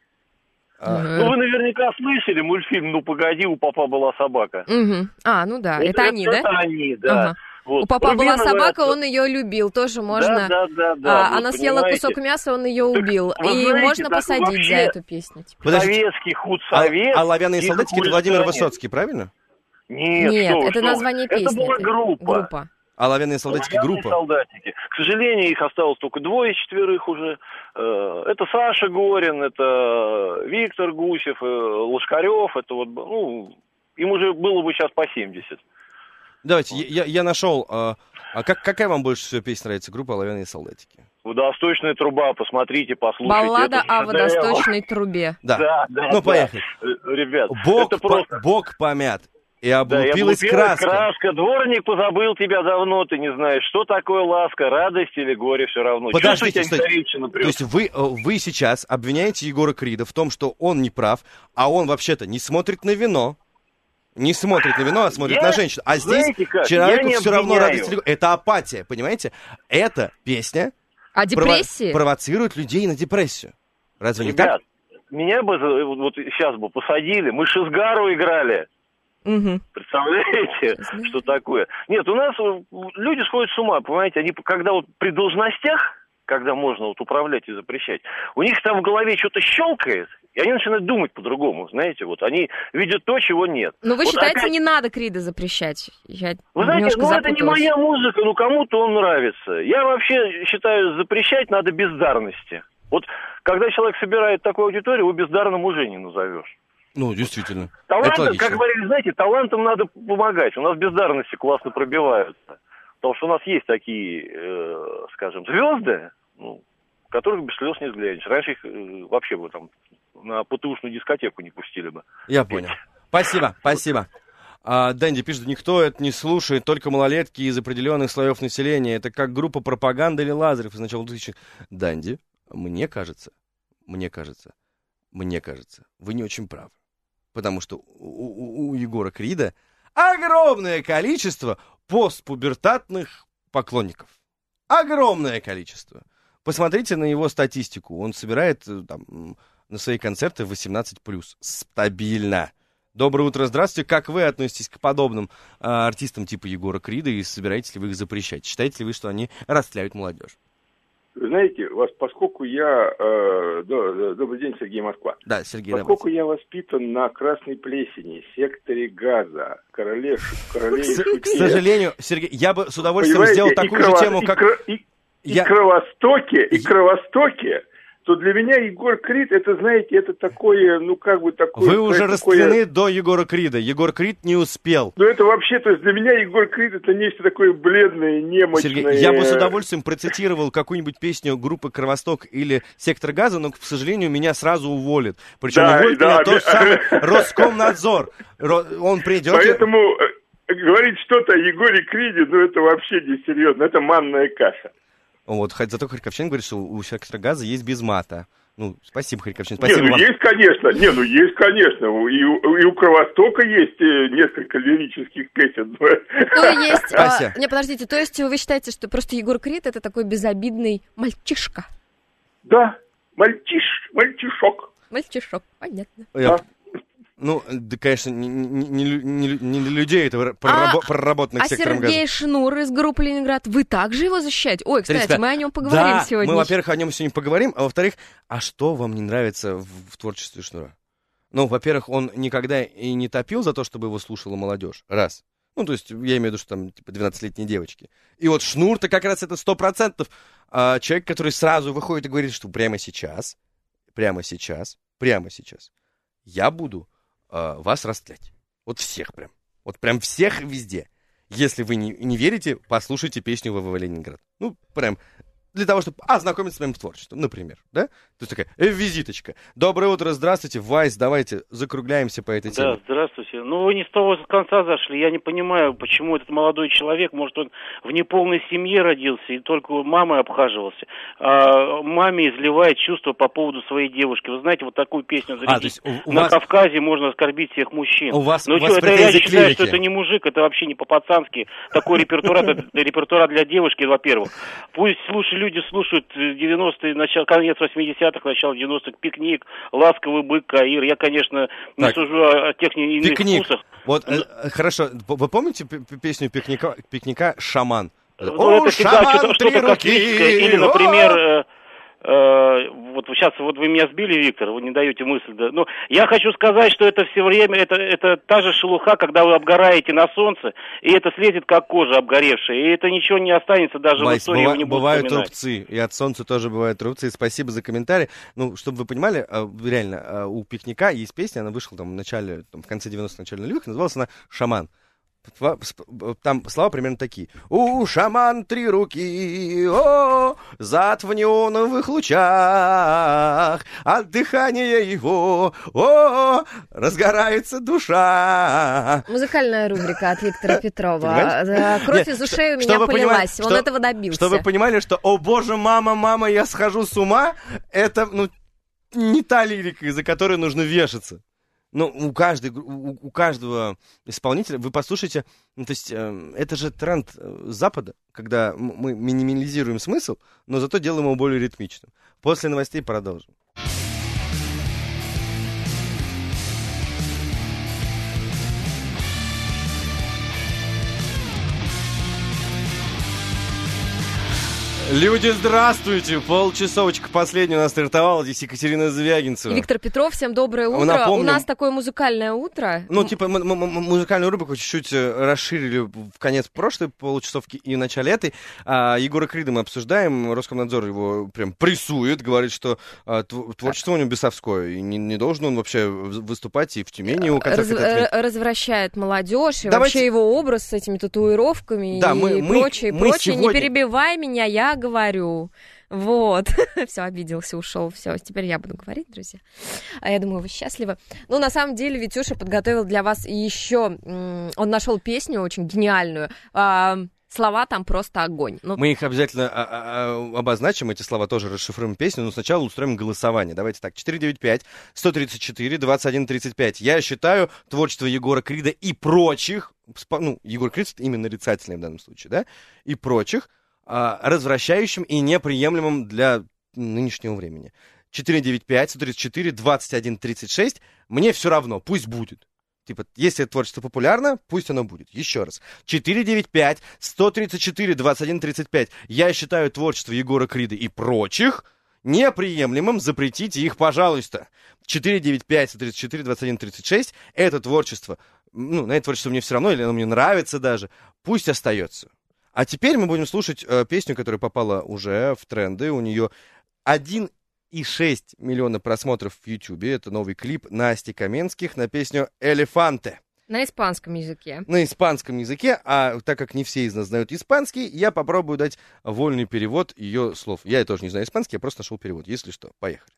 Ну, вы наверняка слышали мультфильм «Ну, погоди, у папа была собака». Ну да, это они, да? Это они, да. Вот. У папа была собака, он ее любил, тоже можно. Да. Она съела кусок мяса, он ее убил. И знаете, можно посадить за эту песню. Советский худсовет. Оловянные солдатики — это Владимир Высоцкий, правильно? Нет, это название песни. Это была группа. Оловянные солдатики — группа? Солдатики. К сожалению, их осталось только 2 из 4 уже. Это Саша Горин, это Виктор Гусев, Лошкарев. Это вот, им уже было бы сейчас по 70. Давайте, я нашел. Какая вам больше всего песня нравится? Группа «Оловянные солдатики». «Водосточная труба», посмотрите, послушайте. Баллада о водосточной трубе. Да. Поехали. Ребят, Бог помят. И облупилась краска. Дворник позабыл тебя давно, ты не знаешь, что такое ласка, радость или горе, все равно. Подождите, то есть вы сейчас обвиняете Егора Крида в том, что он не прав, а он вообще-то не смотрит на вино. Не смотрит на вино, а смотрит на женщину. А здесь человеку все равно радость. Это апатия, понимаете? Эта песня провоцирует людей на депрессию. Разве не так? Меня бы вот сейчас бы посадили, мы Шизгару играли. Представляете, что такое? Нет, у нас люди сходят с ума, понимаете, они когда вот при должностях, когда можно вот управлять и запрещать, у них там в голове что-то щелкает, и они начинают думать по-другому, знаете, вот они видят то, чего нет. Но вы считаете, не надо Крида запрещать? Вы знаете, это не моя музыка, кому-то он нравится. Я вообще считаю, запрещать надо бездарности. Вот когда человек собирает такую аудиторию, его бездарным уже не назовешь. Действительно. Как говорили, знаете, талантам надо помогать. У нас бездарности классно пробиваются. Потому что у нас есть такие, скажем, звезды, которых без слез не взглянешь. Раньше их вообще бы там на ПТУшную дискотеку не пустили бы. Я понял. Спасибо. Дэнди пишет, никто это не слушает, только малолетки из определенных слоев населения. Это как группа «Пропаганда» или «Лазарев» из начала 2000-х. Дэнди, мне кажется, вы не очень правы. Потому что у Егора Крида огромное количество постпубертатных поклонников. Огромное количество. Посмотрите на его статистику. Он собирает на свои концерты 18+. Стабильно. Доброе утро, здравствуйте. Как вы относитесь к подобным артистам типа Егора Крида и собираетесь ли вы их запрещать? Считаете ли вы, что они расстреляют молодежь? Знаете, поскольку я... Добрый день, Сергей, Москва. Да, Сергей, поскольку я воспитан на Красной Плесени, секторе Газа, короле и Шуте... К сожалению, Сергей, я бы с удовольствием сделал такую же тему, как... И Кровостоке, то для меня Егор Крид, это, знаете, это такое, такое... Вы уже растлены до Егора Крида. Егор Крид не успел. Это вообще, то есть для меня Егор Крид это нечто такое бледное, немощное. Сергей, я бы с удовольствием процитировал какую-нибудь песню группы «Кровосток» или «Сектор газа», но, к сожалению, меня сразу уволят. Причем уволит меня тот самый Роскомнадзор. Он придет... Поэтому говорить что-то о Егоре Криде, это вообще несерьезно. Это манная каша. Зато Харьковчанин говорит, что у «Сектора газа» есть без мата. Спасибо, Харьковчанин. Спасибо вам. Есть, конечно. Есть, конечно. И у Кровостока есть несколько лирических песен. Подождите, то есть вы считаете, что просто Егор Крид это такой безобидный мальчишка? Да, мальчишок. Мальчишок, понятно. Конечно, не для людей, это проработанных сектором газа. А Сергей Шнур из группы «Ленинград», вы также его защищаете? Ой, кстати, мы о нем поговорим сегодня. Мы, во-первых, о нем сегодня поговорим, а во-вторых, а что вам не нравится в творчестве Шнура? Во-первых, он никогда и не топил за то, чтобы его слушала молодежь. Раз. То есть, я имею в виду, что там, 12-летние девочки. И вот Шнур-то как раз это 100% человек, который сразу выходит и говорит, что прямо сейчас я буду вас растлять. Вот всех прям. Вот прям всех везде. Если вы не верите, послушайте песню «ВВ Ленинград». для того, чтобы ознакомиться с моим творчеством, например, да? То есть такая визиточка. Доброе утро, здравствуйте, Вайс, давайте закругляемся по этой теме. Да, здравствуйте. Ну, вы не с того конца зашли. Я не понимаю, почему этот молодой человек, может, он в неполной семье родился и только мамой обхаживался, а маме изливает чувства по поводу своей девушки. Вы знаете, вот такую песню зарядить на Кавказе можно оскорбить всех мужчин. У вас это я считаю, что это не мужик, это вообще не по-пацански. Такой репертуар для девушки, во-первых. Пусть люди слушают 90-е, конец 80-х, начало 90-х, «Пикник», «Ласковый бык», «Каир». Я, конечно, не сужу о тех иных вкусах. Вот, хорошо, вы помните песню «Пикника» «Шаман»? Ну, это всегда что-то космическое. Или, например... Вот сейчас вот вы меня сбили, Виктор, вы не даете мысль. Да. Ну, я хочу сказать, что это все время, это та же шелуха, когда вы обгораете на солнце, и это слезет как кожа обгоревшая, и это ничего не останется даже в истории, вы не будете бывают вспоминать. рубцы, и от солнца тоже бывают рубцы. Спасибо за комментарий. Ну, чтобы вы понимали, реально, у «Пикника» есть песня, она вышла там в конце 90-х, начале нулевых, называлась она «Шаман». Там слова примерно такие. У шаман 3 руки, зад в неоновых лучах, от дыхания его, разгорается душа. Музыкальная рубрика от Виктора Петрова. Кровь из ушей у меня полилась, он этого добился. Чтобы вы понимали, что «О боже, мама, я схожу с ума», это не та лирика, из-за которой нужно вешаться. Ну, у каждого исполнителя, вы послушайте, то есть это же тренд Запада, когда мы минимализируем смысл, но зато делаем его более ритмичным. После новостей продолжим. Люди, здравствуйте! Полчасовочка последняя у нас стартовала. Здесь Екатерина Звягинцева. Виктор Петров, всем доброе утро. Напомним, у нас такое музыкальное утро. Ну, типа, мы музыкальную рубрику чуть-чуть расширили в конец прошлой получасовки и в начале этой. Егора Крида мы обсуждаем. Роскомнадзор его прям прессует, говорит, что творчество у него бесовское. И не должен он вообще выступать и в Тюмени. Его развращает молодежь, и вообще его образ с этими татуировками и прочее. Не перебивай меня, я говорю. Вот. Все, обиделся, ушел. Все, теперь я буду говорить, друзья. Я думаю, вы счастливы. Ну, на самом деле, Витюша подготовил для вас еще... Он нашел песню очень гениальную. Слова там просто огонь. Мы их обязательно обозначим, эти слова тоже расшифруем песню, но сначала устроим голосование. Давайте так, 495-134-21-35. Я считаю творчество Егора Крида и прочих, Егор Крид именно нарицательный в данном случае, да, и прочих, развращающим и неприемлемым для нынешнего времени. 495-134-21-36. Мне все равно, пусть будет. Типа, если это творчество популярно, пусть оно будет. Еще раз. 495-134-21-35. Я считаю творчество Егора Крида и прочих неприемлемым. Запретите их, пожалуйста. 495-134-21-36. Это творчество, на это творчество мне все равно, или оно мне нравится даже, пусть остается. А теперь мы будем слушать песню, которая попала уже в тренды. У нее 1,6 миллиона просмотров в Ютьюбе. Это новый клип Насти Каменских на песню «Элефанте». На испанском языке. На испанском языке, а так как не все из нас знают испанский, я попробую дать вольный перевод ее слов. Я тоже не знаю испанский, я просто нашел перевод. Если что, поехали.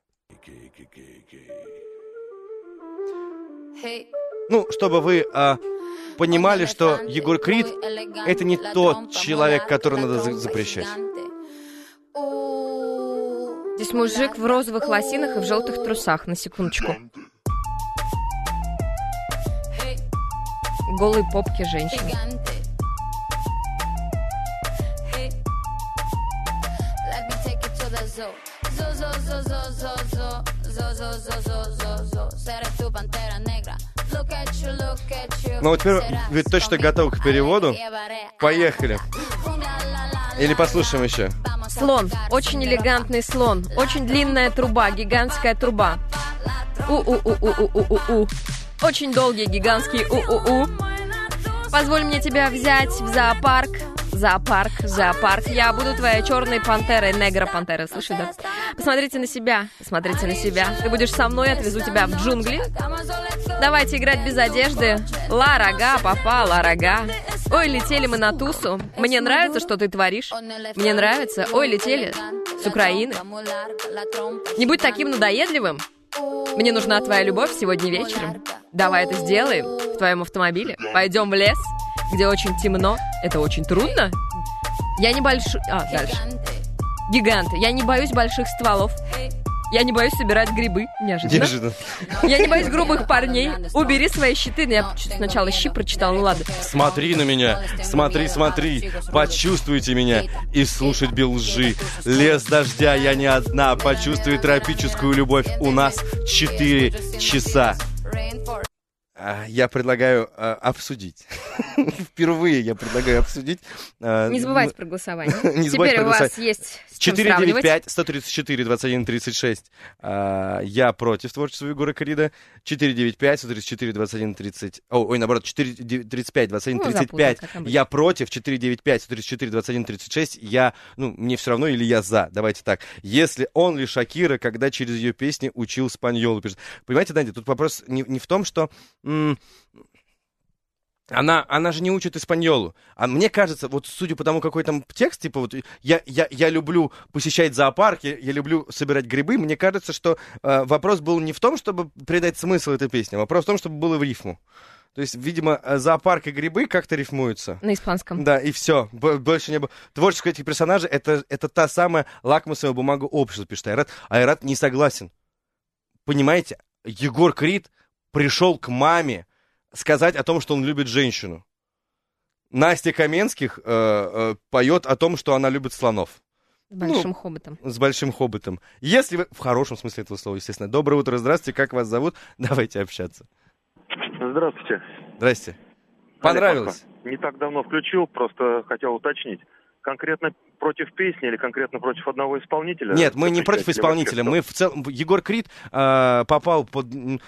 Чтобы вы... понимали, что Егор Крид — это не тот человек, которого надо запрещать. Здесь мужик в розовых лосинах и в желтых трусах, на секундочку. Голые попки женщины. Ну вот теперь вы точно готовы к переводу? Поехали. Или послушаем еще. Слон. Очень элегантный слон. Очень длинная труба. Гигантская труба. У-у-у-у-у-у-у. Очень долгий гигантский у-у-у. Позволь мне тебя взять в зоопарк. Зоопарк. Я буду твоей черной пантерой, негро-пантерой. Слышишь, да? Посмотрите на себя. Ты будешь со мной, отвезу тебя в джунгли. Давайте играть без одежды. Ла-рога, папа, ла-рога. Ой, летели мы на тусу. Мне нравится, что ты творишь. Мне нравится. Ой, летели с Украины. Не будь таким надоедливым. Мне нужна твоя любовь сегодня вечером. Давай это сделаем в твоем автомобиле. Пойдем в лес, где очень темно. Это очень трудно. Я не большой... дальше. Гиганты. Я не боюсь больших стволов. Я не боюсь собирать грибы. Неожиданно. Я не боюсь грубых парней. Убери свои щиты. Я сначала щи прочитала, ну ладно. Смотри на меня, смотри, почувствуйте меня и слушать без лжи. Лес дождя, я не одна, почувствуй тропическую любовь. У нас 4 часа. Я предлагаю обсудить. Впервые я предлагаю обсудить. Не забывайте про голосование. Теперь у вас есть с чем сравнивать. 495-134-21-36. Я против творчества Егора Крида. 495-134-21-30. Наоборот, 435-21-35. Я против. 495-134-21-36. Мне все равно или я за. Давайте так. Если он ли Шакира, когда через ее песни учил спаньолу. Понимаете, Надя, тут вопрос не в том, что... Она же не учит испаньолу. А мне кажется, вот судя по тому, какой там текст, типа вот я люблю посещать зоопарки, я люблю собирать грибы, мне кажется, что вопрос был не в том, чтобы придать смысл этой песне, а вопрос в том, чтобы было в рифму. То есть, видимо, зоопарк и грибы как-то рифмуются. На испанском. Да, и все. Больше не было. Творчество этих персонажей это та самая лакмусовая бумага общества, пишет Айрат. Айрат не согласен. Понимаете, Егор Крид пришел к маме сказать о том, что он любит женщину. Настя Каменских поет о том, что она любит слонов. С большим хоботом. С большим хоботом. Если вы... В хорошем смысле этого слова, естественно. Доброе утро, здравствуйте, как вас зовут? Давайте общаться. Здравствуйте. Здрасте. Понравилось? Не так давно включил, просто хотел уточнить. Конкретно против песни или конкретно против одного исполнителя? Нет, мы не против исполнителя. Мы в целом... Егор Крид попал под...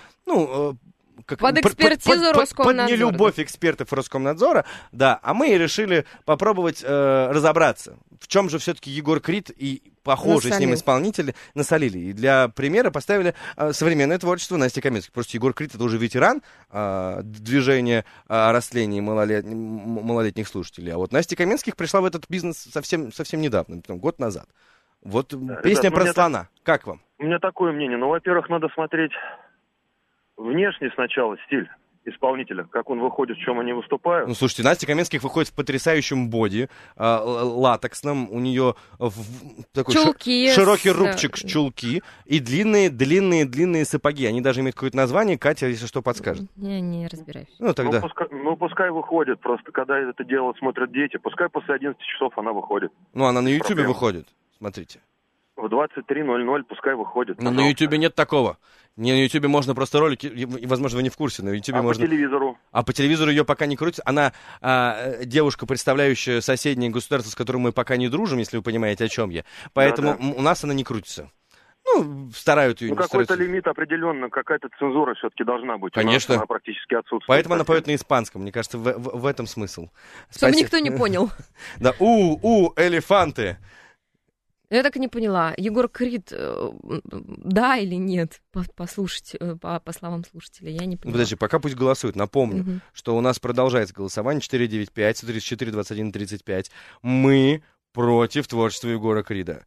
под экспертизу Роскомнадзора. Под нелюбовь экспертов Роскомнадзора, да. А мы решили попробовать разобраться, в чем же все-таки Егор Крид и похожие с ним исполнители насолили. И для примера поставили современное творчество Насти Каменских. Просто Егор Крид — это уже ветеран движения растления малолетних слушателей. А вот Настя Каменских пришла в этот бизнес совсем недавно, год назад. Вот песня про слона. Как вам? У меня такое мнение. Во-первых, надо смотреть внешний сначала стиль исполнителя, как он выходит, в чем они выступают. Слушайте, Настя Каменских выходит в потрясающем боди, латексном, у нее такой широкий рубчик, чулки и длинные сапоги. Они даже имеют какое-то название. Катя, если что, подскажет. Я не разбираюсь. Тогда. Пускай выходит, просто когда это дело смотрят дети, пускай после 11 часов она выходит. Она на Ютубе выходит, смотрите. В 23:00 пускай выходит. Но на Ютубе нет такого. Не, на Ютубе можно просто ролики, возможно, вы не в курсе, на Ютубе можно... по телевизору? А по телевизору ее пока не крутится. Она девушка, представляющая соседнее государство, с которым мы пока не дружим, если вы понимаете, о чем я. Поэтому у нас она не крутится. Старают ее... какой-то лимит определенно, какая-то цензура все-таки должна быть. Конечно. Она практически отсутствует. Поэтому она поет на испанском. Мне кажется, в этом смысл. Чтобы никто не понял. Да, элефанты. Я так и не поняла, Егор Крид, да или нет, послушать, по словам слушателей, я не поняла. Подожди, пока пусть голосуют. Напомню, что у нас продолжается голосование 495-134-21-35. Мы против творчества Егора Крида.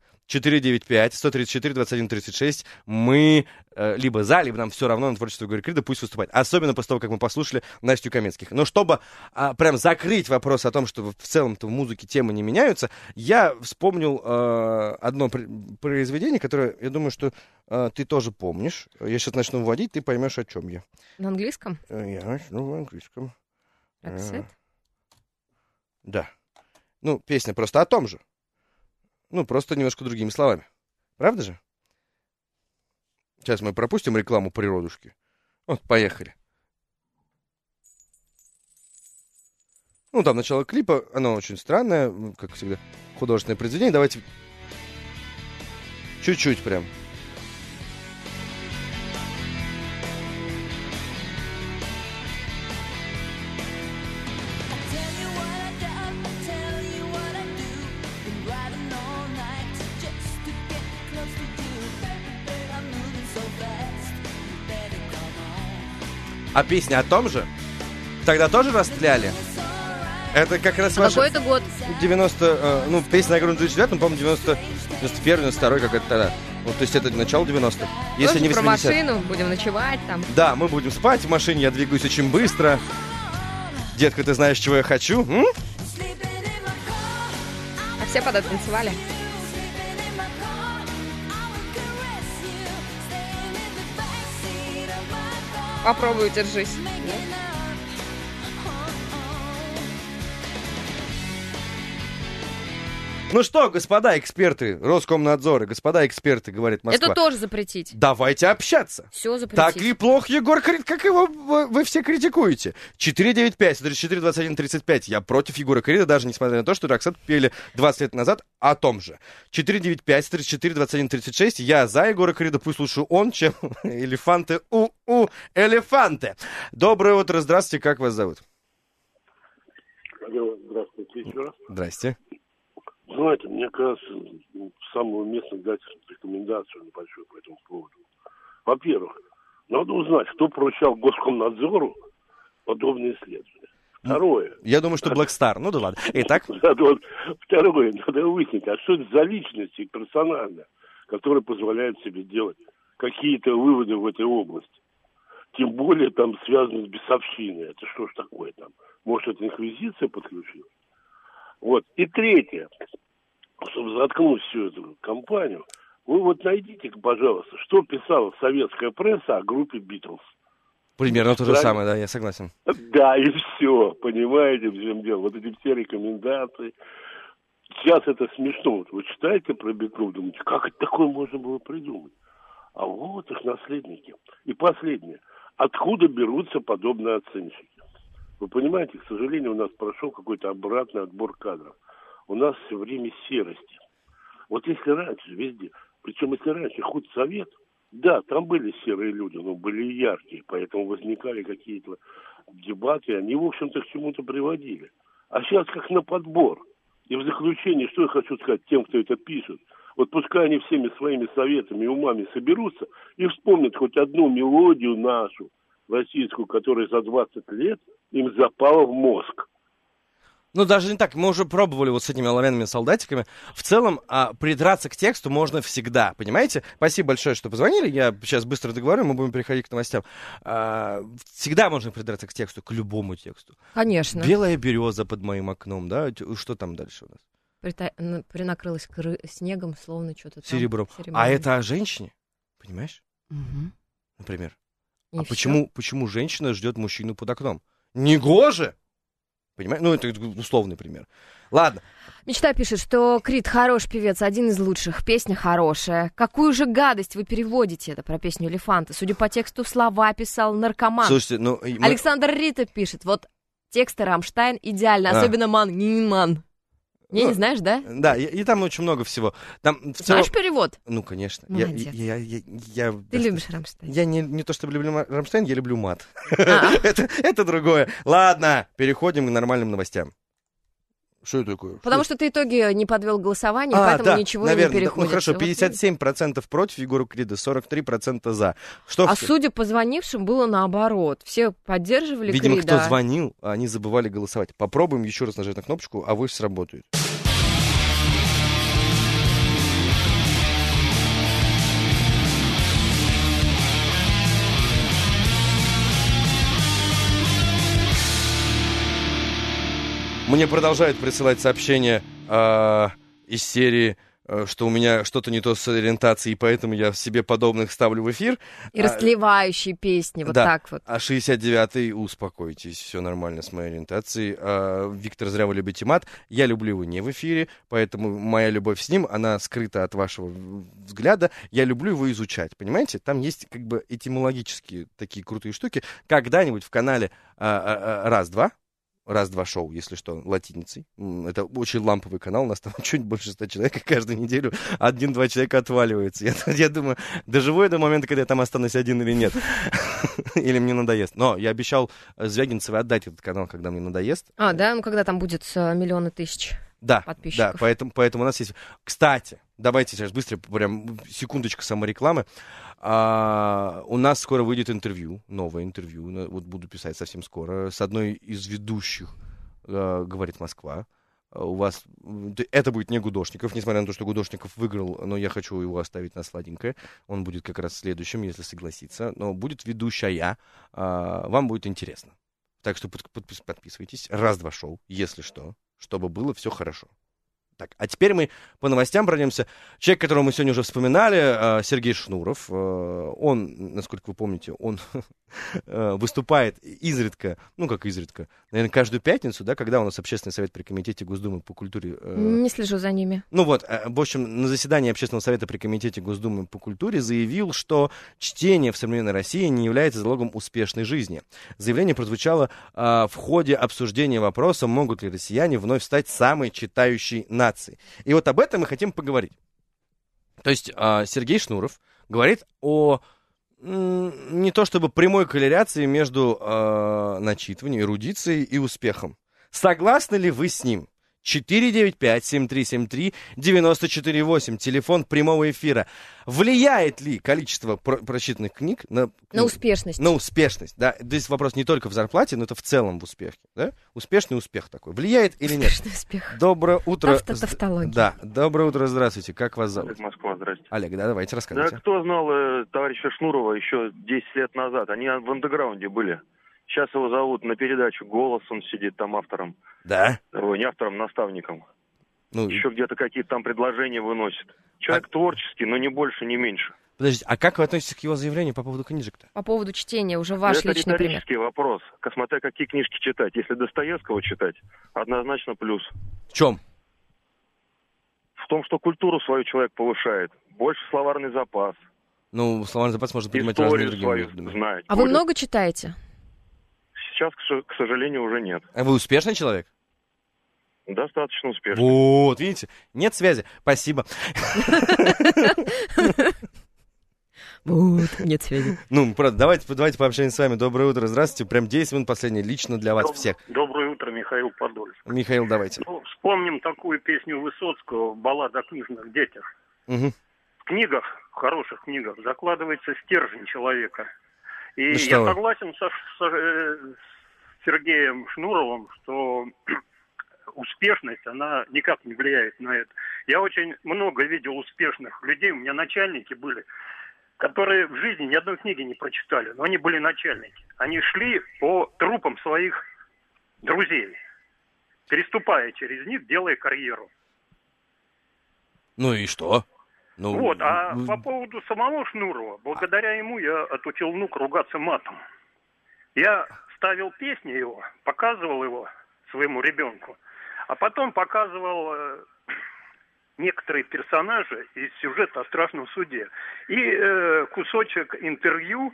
495-134-21-36. Мы либо за, либо нам все равно на творчество Егора Крида, пусть выступает. Особенно после того, как мы послушали Настю Каменских. Но чтобы прям закрыть вопрос о том, что в целом-то в музыке темы не меняются, я вспомнил одно произведение, которое, я думаю, что ты тоже помнишь. Я сейчас начну вводить, ты поймешь, о чем я. На английском? Я начну в английском. Roxette? Да. Песня просто о том же. Просто немножко другими словами. Правда же? Сейчас мы пропустим рекламу природушки. Поехали. Там начало клипа, оно очень странное, как всегда, художественное произведение. Давайте чуть-чуть прям. А песня о том же? Тогда тоже растляли? Это как раз Какой это год? 90... песня «Огромный 2009», по-моему, 91, 92 как-то тогда. Вот, то есть это начало 90-х. Если не 80. Про машину, будем ночевать там. Да, мы будем спать в машине, я двигаюсь очень быстро. Детка, ты знаешь, чего я хочу? А все подотанцевали? Попробуй, держись. Ну что, господа эксперты Роскомнадзора, господа эксперты, говорит Москва. Это тоже запретить. Давайте общаться. Все запретить. Так ли плох Егор Крид, как его вы все критикуете? 495-34-21-35. Я против Егора Крида, даже несмотря на то, что Роксет пели 20 лет назад о том же. 495-34-21-36. Я за Егора Крида, пусть лучше он, чем элефанты элефанты. Доброе утро, здравствуйте, как вас зовут? Алло, здравствуйте еще раз. Здрасте. Знаете, мне кажется, самое уместно дать рекомендацию небольшую по этому поводу. Во-первых, надо узнать, кто поручал Госкомнадзору подобные исследования. Второе. Я думаю, что Black Star. Ну да ладно. Итак. Второе. Надо выяснить, а что это за личности персонально, которые позволяют себе делать какие-то выводы в этой области. Тем более там связано с бесовщиной. Это что ж такое там? Может, это инквизиция подключилась? Вот. И третье, чтобы заткнуть всю эту кампанию, вы вот найдите, пожалуйста, что писала советская пресса о группе «Битлз». Примерно то же самое, да, я согласен. Да, и все, понимаете, в чем дело. Вот эти все рекомендации. Сейчас это смешно. Вот вы читаете про Битлз, думаете, как это такое можно было придумать? А вот их наследники. И последнее. Откуда берутся подобные оценщики? Вы понимаете, к сожалению, у нас прошел какой-то обратный отбор кадров. У нас все время серости. Вот если раньше везде, причем если раньше худсовет, да, там были серые люди, но были и яркие, поэтому возникали какие-то дебаты, они, в общем-то, к чему-то приводили. А сейчас как на подбор. И в заключение, что я хочу сказать тем, кто это пишет, вот пускай они всеми своими советами и умами соберутся и вспомнят хоть одну мелодию нашу, российскую, которая за 20 лет им запала в мозг. Ну, даже не так. Мы уже пробовали вот с этими оловянными солдатиками. В целом, придраться к тексту можно всегда, понимаете? Спасибо большое, что позвонили. Я сейчас быстро договорю, мы будем переходить к новостям. Всегда можно придраться к тексту, к любому тексту. Конечно. «Белая береза под моим окном», да? Что там дальше у нас? Принакрылась снегом, словно что-то там. Серебром. А это о женщине, понимаешь? Угу. Например. И почему женщина ждет мужчину под окном? Негоже! Понимаешь? Ну, это условный пример. Ладно. Мечта пишет, что Крид хороший певец, один из лучших, песня хорошая. Какую же гадость вы переводите это про песню «Элефанты»? Судя по тексту, слова писал наркоман. Слушайте, ну... Александр Рита пишет, вот тексты Рамштайн идеально, особенно «Ман». Не знаешь, да? Да, и там очень много всего. Там, знаешь перевод? Ну, конечно. Молодец. Ты любишь Рамштайн? Я не то чтобы люблю Рамштайн, я люблю мат. Это другое. Ладно, переходим к нормальным новостям. Что это такое? Потому что ты итоги не подвел голосование, поэтому ничего не переходит. Ну хорошо, 57% против Егора Крида, 43% за. Судя по звонившим, было наоборот. Все поддерживали Крида. Видимо, кто звонил, они забывали голосовать. Попробуем еще раз нажать на кнопочку, а авось сработает. Мне продолжают присылать сообщения из серии, что у меня что-то не то с ориентацией, поэтому я себе подобных ставлю в эфир. И растлевающие песни, вот так вот. А 69-й, успокойтесь, все нормально с моей ориентацией. Виктор, зря вы любите мат. Я люблю его не в эфире, поэтому моя любовь с ним, она скрыта от вашего взгляда. Я люблю его изучать, понимаете? Там есть как бы этимологические такие крутые штуки. Когда-нибудь в канале «Раз-два» шоу, если что, латиницей. Это очень ламповый канал, у нас там чуть больше 100 человек, и каждую неделю 1-2 человека отваливаются. Я думаю, доживу я до момента, когда я там останусь один или нет. Или мне надоест. Но я обещал Звягинцевой отдать этот канал, когда мне надоест. Да? Ну, когда там будет миллионы тысяч подписчиков. Да, поэтому у нас есть... Кстати, давайте сейчас быстро, прям секундочку саморекламы. У нас скоро выйдет интервью, новое интервью, вот буду писать совсем скоро, с одной из ведущих говорит Москва. У вас... Это будет не Гудошников, несмотря на то, что Гудошников выиграл, но я хочу его оставить на сладенькое. Он будет как раз следующим, если согласится. Но будет ведущая. Вам будет интересно. Так что подписывайтесь. Раз-два шоу, если что, чтобы было все хорошо. Так, а теперь мы по новостям пройдемся. Человек, которого мы сегодня уже вспоминали, Сергей Шнуров. Он, насколько вы помните, он выступает изредка, ну как изредка, наверное, каждую пятницу, да, когда у нас Общественный совет при Комитете Госдумы по культуре... Не слежу за ними. Ну вот, в общем, на заседании Общественного совета при Комитете Госдумы по культуре заявил, что чтение в современной России не является залогом успешной жизни. Заявление прозвучало в ходе обсуждения вопроса, могут ли россияне вновь стать самой читающей нацией. И вот об этом мы хотим поговорить. То есть Сергей Шнуров говорит о не то чтобы прямой корреляции между начитыванием, эрудицией и успехом. Согласны ли вы с ним? 495-7373-94-8, телефон прямого эфира. Влияет ли количество прочитанных книг на успешность? На успешность, да. Здесь вопрос не только в зарплате, но это в целом в успехе, да? Успешный успех такой. Влияет или нет? Успешный успех. Доброе утро. Автотавтология. Да, доброе утро, здравствуйте. Как вас зовут? Олег, Москва, здрасте. Олег, да, давайте рассказывайте. Да, кто знал товарища Шнурова еще 10 лет назад? Они в андеграунде были. Сейчас его зовут на передачу «Голос», он сидит там автором. Да? Не автором, наставником. Ну, еще где-то какие-то там предложения выносит. Человек творческий, но не больше, не меньше. Подождите, а как вы относитесь к его заявлению по поводу книжек-то? По поводу чтения, уже ваш это личный пример. Это риторический вопрос. Смотря какие книжки читать. Если Достоевского читать, однозначно плюс. В чем? В том, что культуру свою человек повышает. Больше словарный запас. Ну, словарный запас можно понимать разные другие методы. Знать. А вы много читаете? Сейчас, к сожалению, уже нет. А вы успешный человек? Достаточно успешный. Вот, видите? Нет связи. Спасибо. Вот, нет связи. Ну, правда, давайте пообщаемся с вами. Доброе утро, здравствуйте. Прям 10 минут последнее, лично для вас всех. Доброе утро, Михаил Подольск. Михаил, давайте. Ну, вспомним такую песню Высоцкого «Баллада о книжных детях». Угу. В книгах, хороших книгах, закладывается стержень человека. И ну, я согласен с Сергеем Шнуровым, что успешность, она никак не влияет на это. Я очень много видел успешных людей, у меня начальники были, которые в жизни ни одной книги не прочитали, но они были начальники. Они шли по трупам своих друзей, переступая через них, делая карьеру. Ну и что? Ну, вот, а по поводу самого Шнурова, благодаря ему я отучил внука ругаться матом. Я ставил песни его, показывал его своему ребенку, а потом показывал некоторые персонажи из сюжета о страшном суде. И кусочек интервью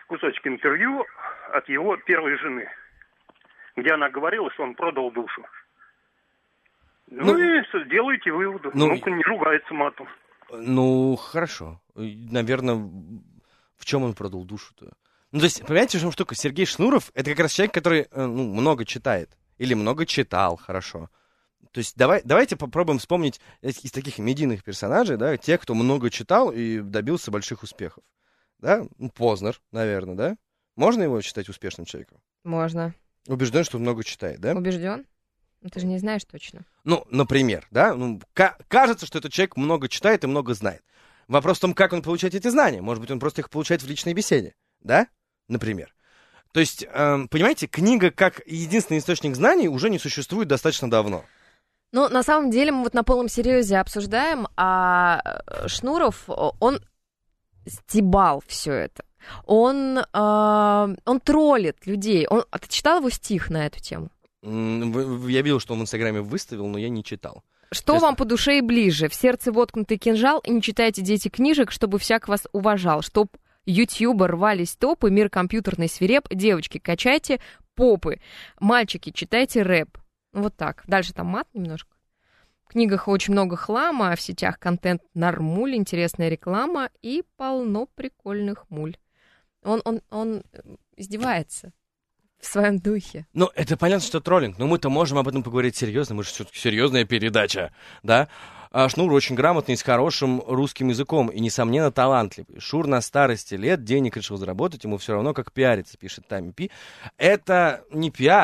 от его первой жены, где она говорила, что он продал душу. Ну и делайте выводы, внук не ругается матом. Ну, хорошо. Наверное, в чем он продал душу-то? Ну, то есть, понимаете, в чем штука? Сергей Шнуров — это как раз человек, который много читает. Или много читал, хорошо. То есть, давайте попробуем вспомнить из таких медийных персонажей, да, тех, кто много читал и добился больших успехов. Да? Познер, наверное, да? Можно его считать успешным человеком? Можно. Убежден, что много читает, да? Убежден? Ну, ты же не знаешь точно. Ну, например, да? Ну, кажется, что этот человек много читает и много знает. Вопрос в том, как он получает эти знания. Может быть, он просто их получает в личной беседе, да? Например. То есть, понимаете, книга как единственный источник знаний уже не существует достаточно давно. Ну, на самом деле, мы вот на полном серьезе обсуждаем, а Шнуров, он стебал все это. Он троллит людей. А ты читал его стих на эту тему? Я видел, что он в Инстаграме выставил, но я не читал. Что вам по душе и ближе? В сердце воткнутый кинжал, и не читайте, дети, книжек, чтобы всяк вас уважал. Чтоб ютьюба рвались топы, мир компьютерный свиреп. Девочки, качайте попы. Мальчики, читайте рэп. Вот так. Дальше там мат немножко. В книгах очень много хлама, а в сетях контент нормуль, интересная реклама и полно прикольных муль. Он издевается в своем духе. Ну, это понятно, что троллинг, но мы-то можем об этом поговорить серьезно, мы же все-таки серьезная передача, да? Шнур очень грамотный, с хорошим русским языком и, несомненно, талантливый. Шур на старости лет денег решил заработать, ему все равно, как пиариться, пишет Тами Пи. Это не пиар,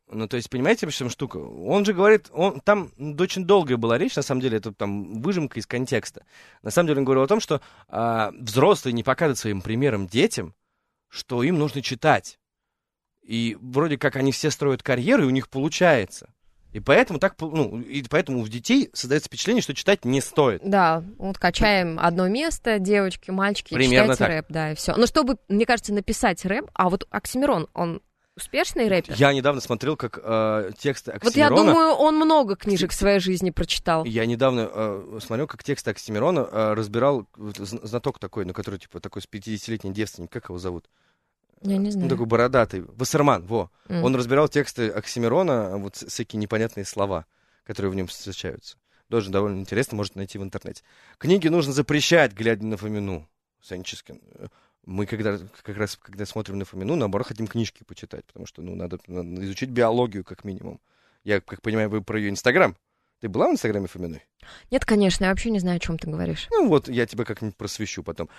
Ну, то есть, понимаете, в чем штука? Он же говорит, там очень долгая была речь, на самом деле, это там выжимка из контекста. На самом деле он говорил о том, что взрослые не показывают своим примером детям, что им нужно читать. И вроде как они все строят карьеру, и у них получается. И поэтому поэтому у детей создается впечатление, что читать не стоит. Да, вот качаем одно место, девочки, мальчики, примерно читайте рэп, да, и все. Но чтобы, мне кажется, написать рэп, а вот Оксимирон, он успешный рэпер? Я недавно смотрел, как тексты Оксимирона... Вот я думаю, он много книжек в своей жизни прочитал. Я недавно смотрел, как тексты Оксимирона разбирал знаток такой, ну, который, типа, такой с 50-летний девственник, как его зовут? Я не знаю. Ну, такой бородатый. Вассерман, во. Он разбирал тексты Оксимирона, вот всякие непонятные слова, которые в нем встречаются. Тоже довольно интересно, можете найти в интернете. Книги нужно запрещать, глядя на Фомину. Санческин. Мы когда смотрим на Фомину, наоборот, хотим книжки почитать, потому что, надо изучить биологию, как минимум. Я, как понимаю, вы про ее Инстаграм. Ты была в Инстаграме Фоминой? Нет, конечно, я вообще не знаю, о чем ты говоришь. Ну вот, я тебя как-нибудь просвещу потом.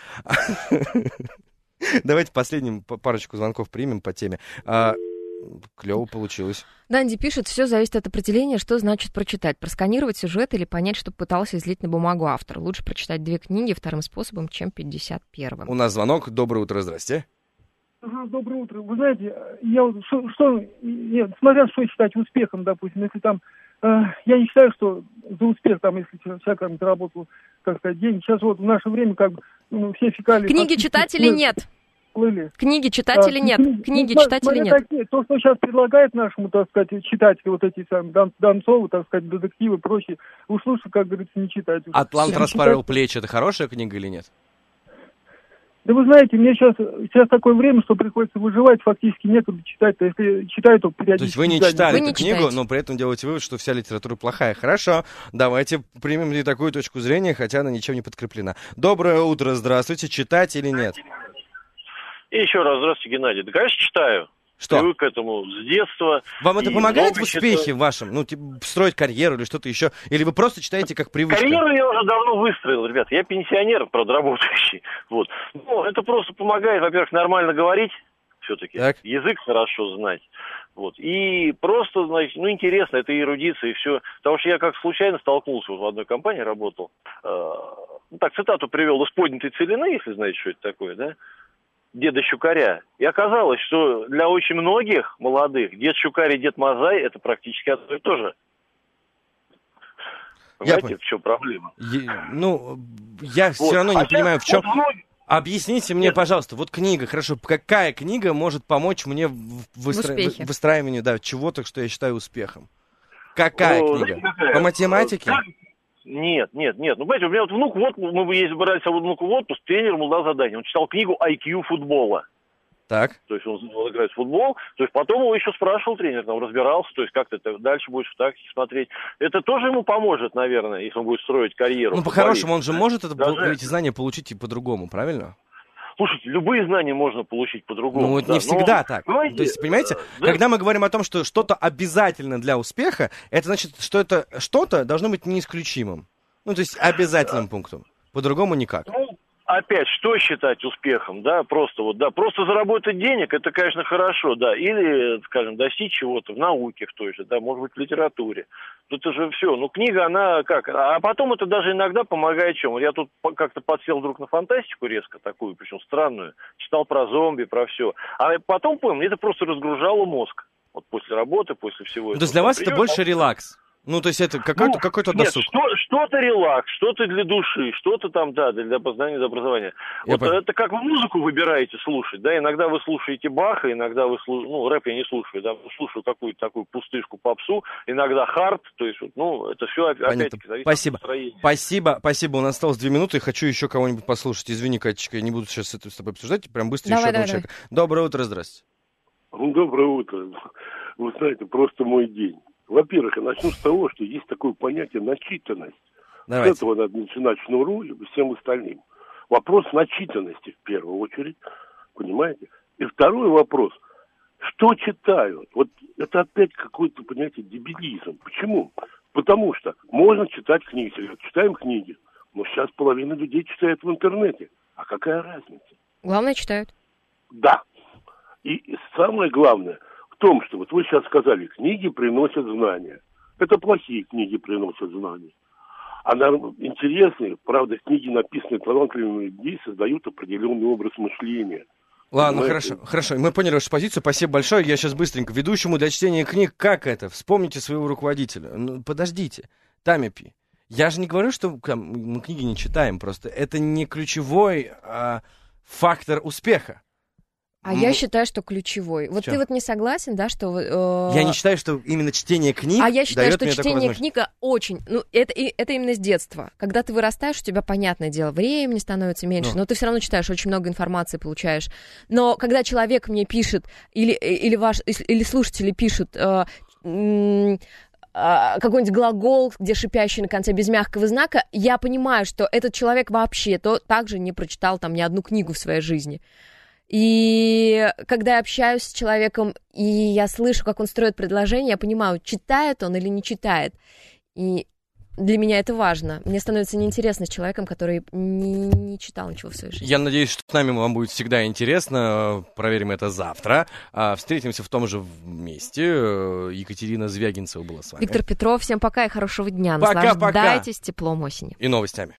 Давайте последним парочку звонков примем по теме. Клево получилось. Данди пишет, все зависит от определения, что значит прочитать. Просканировать сюжет или понять, что пытался излить на бумагу автор. Лучше прочитать 2 книги вторым способом, чем 51-м. У нас звонок. Доброе утро, здрасте. Ага, доброе утро. Вы знаете, смотря что считать успехом, допустим, если там, я не считаю, что за успех, там, если человек там заработал, как сказать, деньги. Сейчас вот в наше время, как все фекалии... Книги читать или нет? Плыли. Книги читать или нет? Книги читать или нет? То, что сейчас предлагает нашему, так сказать, читателю, вот эти Донцовы, так сказать, детективы и прочее, уж лучше, как говорится, не читать. «Атлант расправил плечи» — это хорошая книга или нет? Да вы знаете, мне сейчас такое время, что приходится выживать, фактически некуда читать. То если читаю, то периодически... То есть вы не читали эту книгу, но при этом делаете вывод, что вся литература плохая. Хорошо, давайте примем и такую точку зрения, хотя она ничем не подкреплена. Доброе утро, здравствуйте. Читать или нет? И еще раз, здравствуйте, Геннадий. Да, конечно, читаю. Что? Привык к этому с детства. Вам это помогает в успехе вашем? Ну, строить карьеру или что-то еще? Или вы просто читаете как привычка? Карьеру я уже давно выстроил, ребят. Я пенсионер, правда, работающий. Вот. Ну, это просто помогает, во-первых, нормально говорить все-таки. Так. Язык хорошо знать. Вот. И просто, значит, интересно, это эрудиция и все. Потому что я как случайно столкнулся, вот в одной компании работал. Цитату привел из поднятой целины, если знаете, что это такое, да? Деда Щукаря. И оказалось, что для очень многих молодых дед Щукарь и дед Мазай — это практически одно и то же. Понимаете, в чем проблема? Я все равно не понимаю, в чем... Объясните мне, пожалуйста, вот книга, хорошо, какая книга может помочь мне в выстраивании чего-то, что я считаю успехом? Какая книга? По математике? Нет. Ну, понимаете, у меня вот внук, мы брали с собой внуку в отпуск, тренер ему дал задание. Он читал книгу IQ футбола. Так. То есть он играет в футбол. То есть потом его еще спрашивал тренер, там разбирался, то есть как ты дальше будешь в тактике смотреть. Это тоже ему поможет, наверное, если он будет строить карьеру. Ну, по-хорошему, он же может эти знания получить и по-другому, правильно? Слушайте, любые знания можно получить по-другому. Ну, это не всегда так. То есть, понимаете, когда мы говорим о том, что что-то обязательно для успеха, это значит, что это что-то должно быть неисключимым. Ну, то есть обязательным пунктом. По-другому никак. Опять, что считать успехом, да, просто заработать денег, это, конечно, хорошо, да, или, скажем, достичь чего-то в науке в той же, да, может быть, в литературе. Это же все, книга, она как, а потом это даже иногда помогает чем. Я тут как-то подсел вдруг на фантастику резко такую, причем странную, читал про зомби, про все, а потом, понял, это просто разгружало мозг, вот после работы, после всего этого. То есть для вас это больше релакс? Ну, то есть это какой-то досуг. Что-то релакс, что-то для души, что-то там, да, для познания, для образования. Это как вы музыку выбираете слушать, да, иногда вы слушаете Баха, иногда вы слушаете, рэп я не слушаю, да, слушаю какую-то такую пустышку, попсу, иногда хард, то есть, это все опять-таки зависит от настроения. Спасибо, у нас осталось 2 минуты, хочу еще кого-нибудь послушать. Извини, Катечка, я не буду сейчас это с тобой обсуждать, прям быстро еще одного человека. Доброе утро, здрасте. Доброе утро. Вы знаете, просто мой день. Во-первых, я начну с того, что есть такое понятие начитанность. Давайте. С этого надо начинать шнуру и всем остальным. Вопрос начитанности в первую очередь, понимаете? И второй вопрос, что читают? Вот это опять какой-то, понимаете, дебилизм. Почему? Потому что можно читать книги, читаем книги, но сейчас половина людей читает в интернете. А какая разница? Главное, читают. Да. И самое главное, том, что вот вы сейчас сказали, книги приносят знания. Это плохие книги приносят знания. А интересные, правда, книги, написанные талантливыми людьми, создают определенный образ мышления. Ладно, Понимаете? хорошо. Мы поняли вашу позицию. Спасибо большое. Я сейчас быстренько. Ведущему для чтения книг, как это? Вспомните своего руководителя. Ну, подождите. Тамипи. Я же не говорю, что мы книги не читаем. Просто это не ключевой фактор успеха. А я считаю, что ключевой. Вот Чё? ты вот не согласен, да, что... Я не считаю, что именно чтение книг А я считаю, дает что мне такую чтение возможность. книга очень... Ну, это именно с детства. Когда ты вырастаешь, у тебя, понятное дело, времени становится меньше, но ты все равно читаешь, очень много информации получаешь. Но когда человек мне пишет, или слушатели пишут... какой-нибудь глагол, где шипящий на конце без мягкого знака, я понимаю, что этот человек вообще также не прочитал там ни одну книгу в своей жизни. И когда я общаюсь с человеком, и я слышу, как он строит предложение, я понимаю, читает он или не читает. И для меня это важно. Мне становится неинтересно с человеком, который не читал ничего в своей жизни. Я надеюсь, что с нами вам будет всегда интересно. Проверим это завтра. Встретимся в том же месте. Екатерина Звягинцева была с вами. Виктор Петров, всем пока и хорошего дня. Пока-пока. Наслаждайтесь теплом осени. И новостями.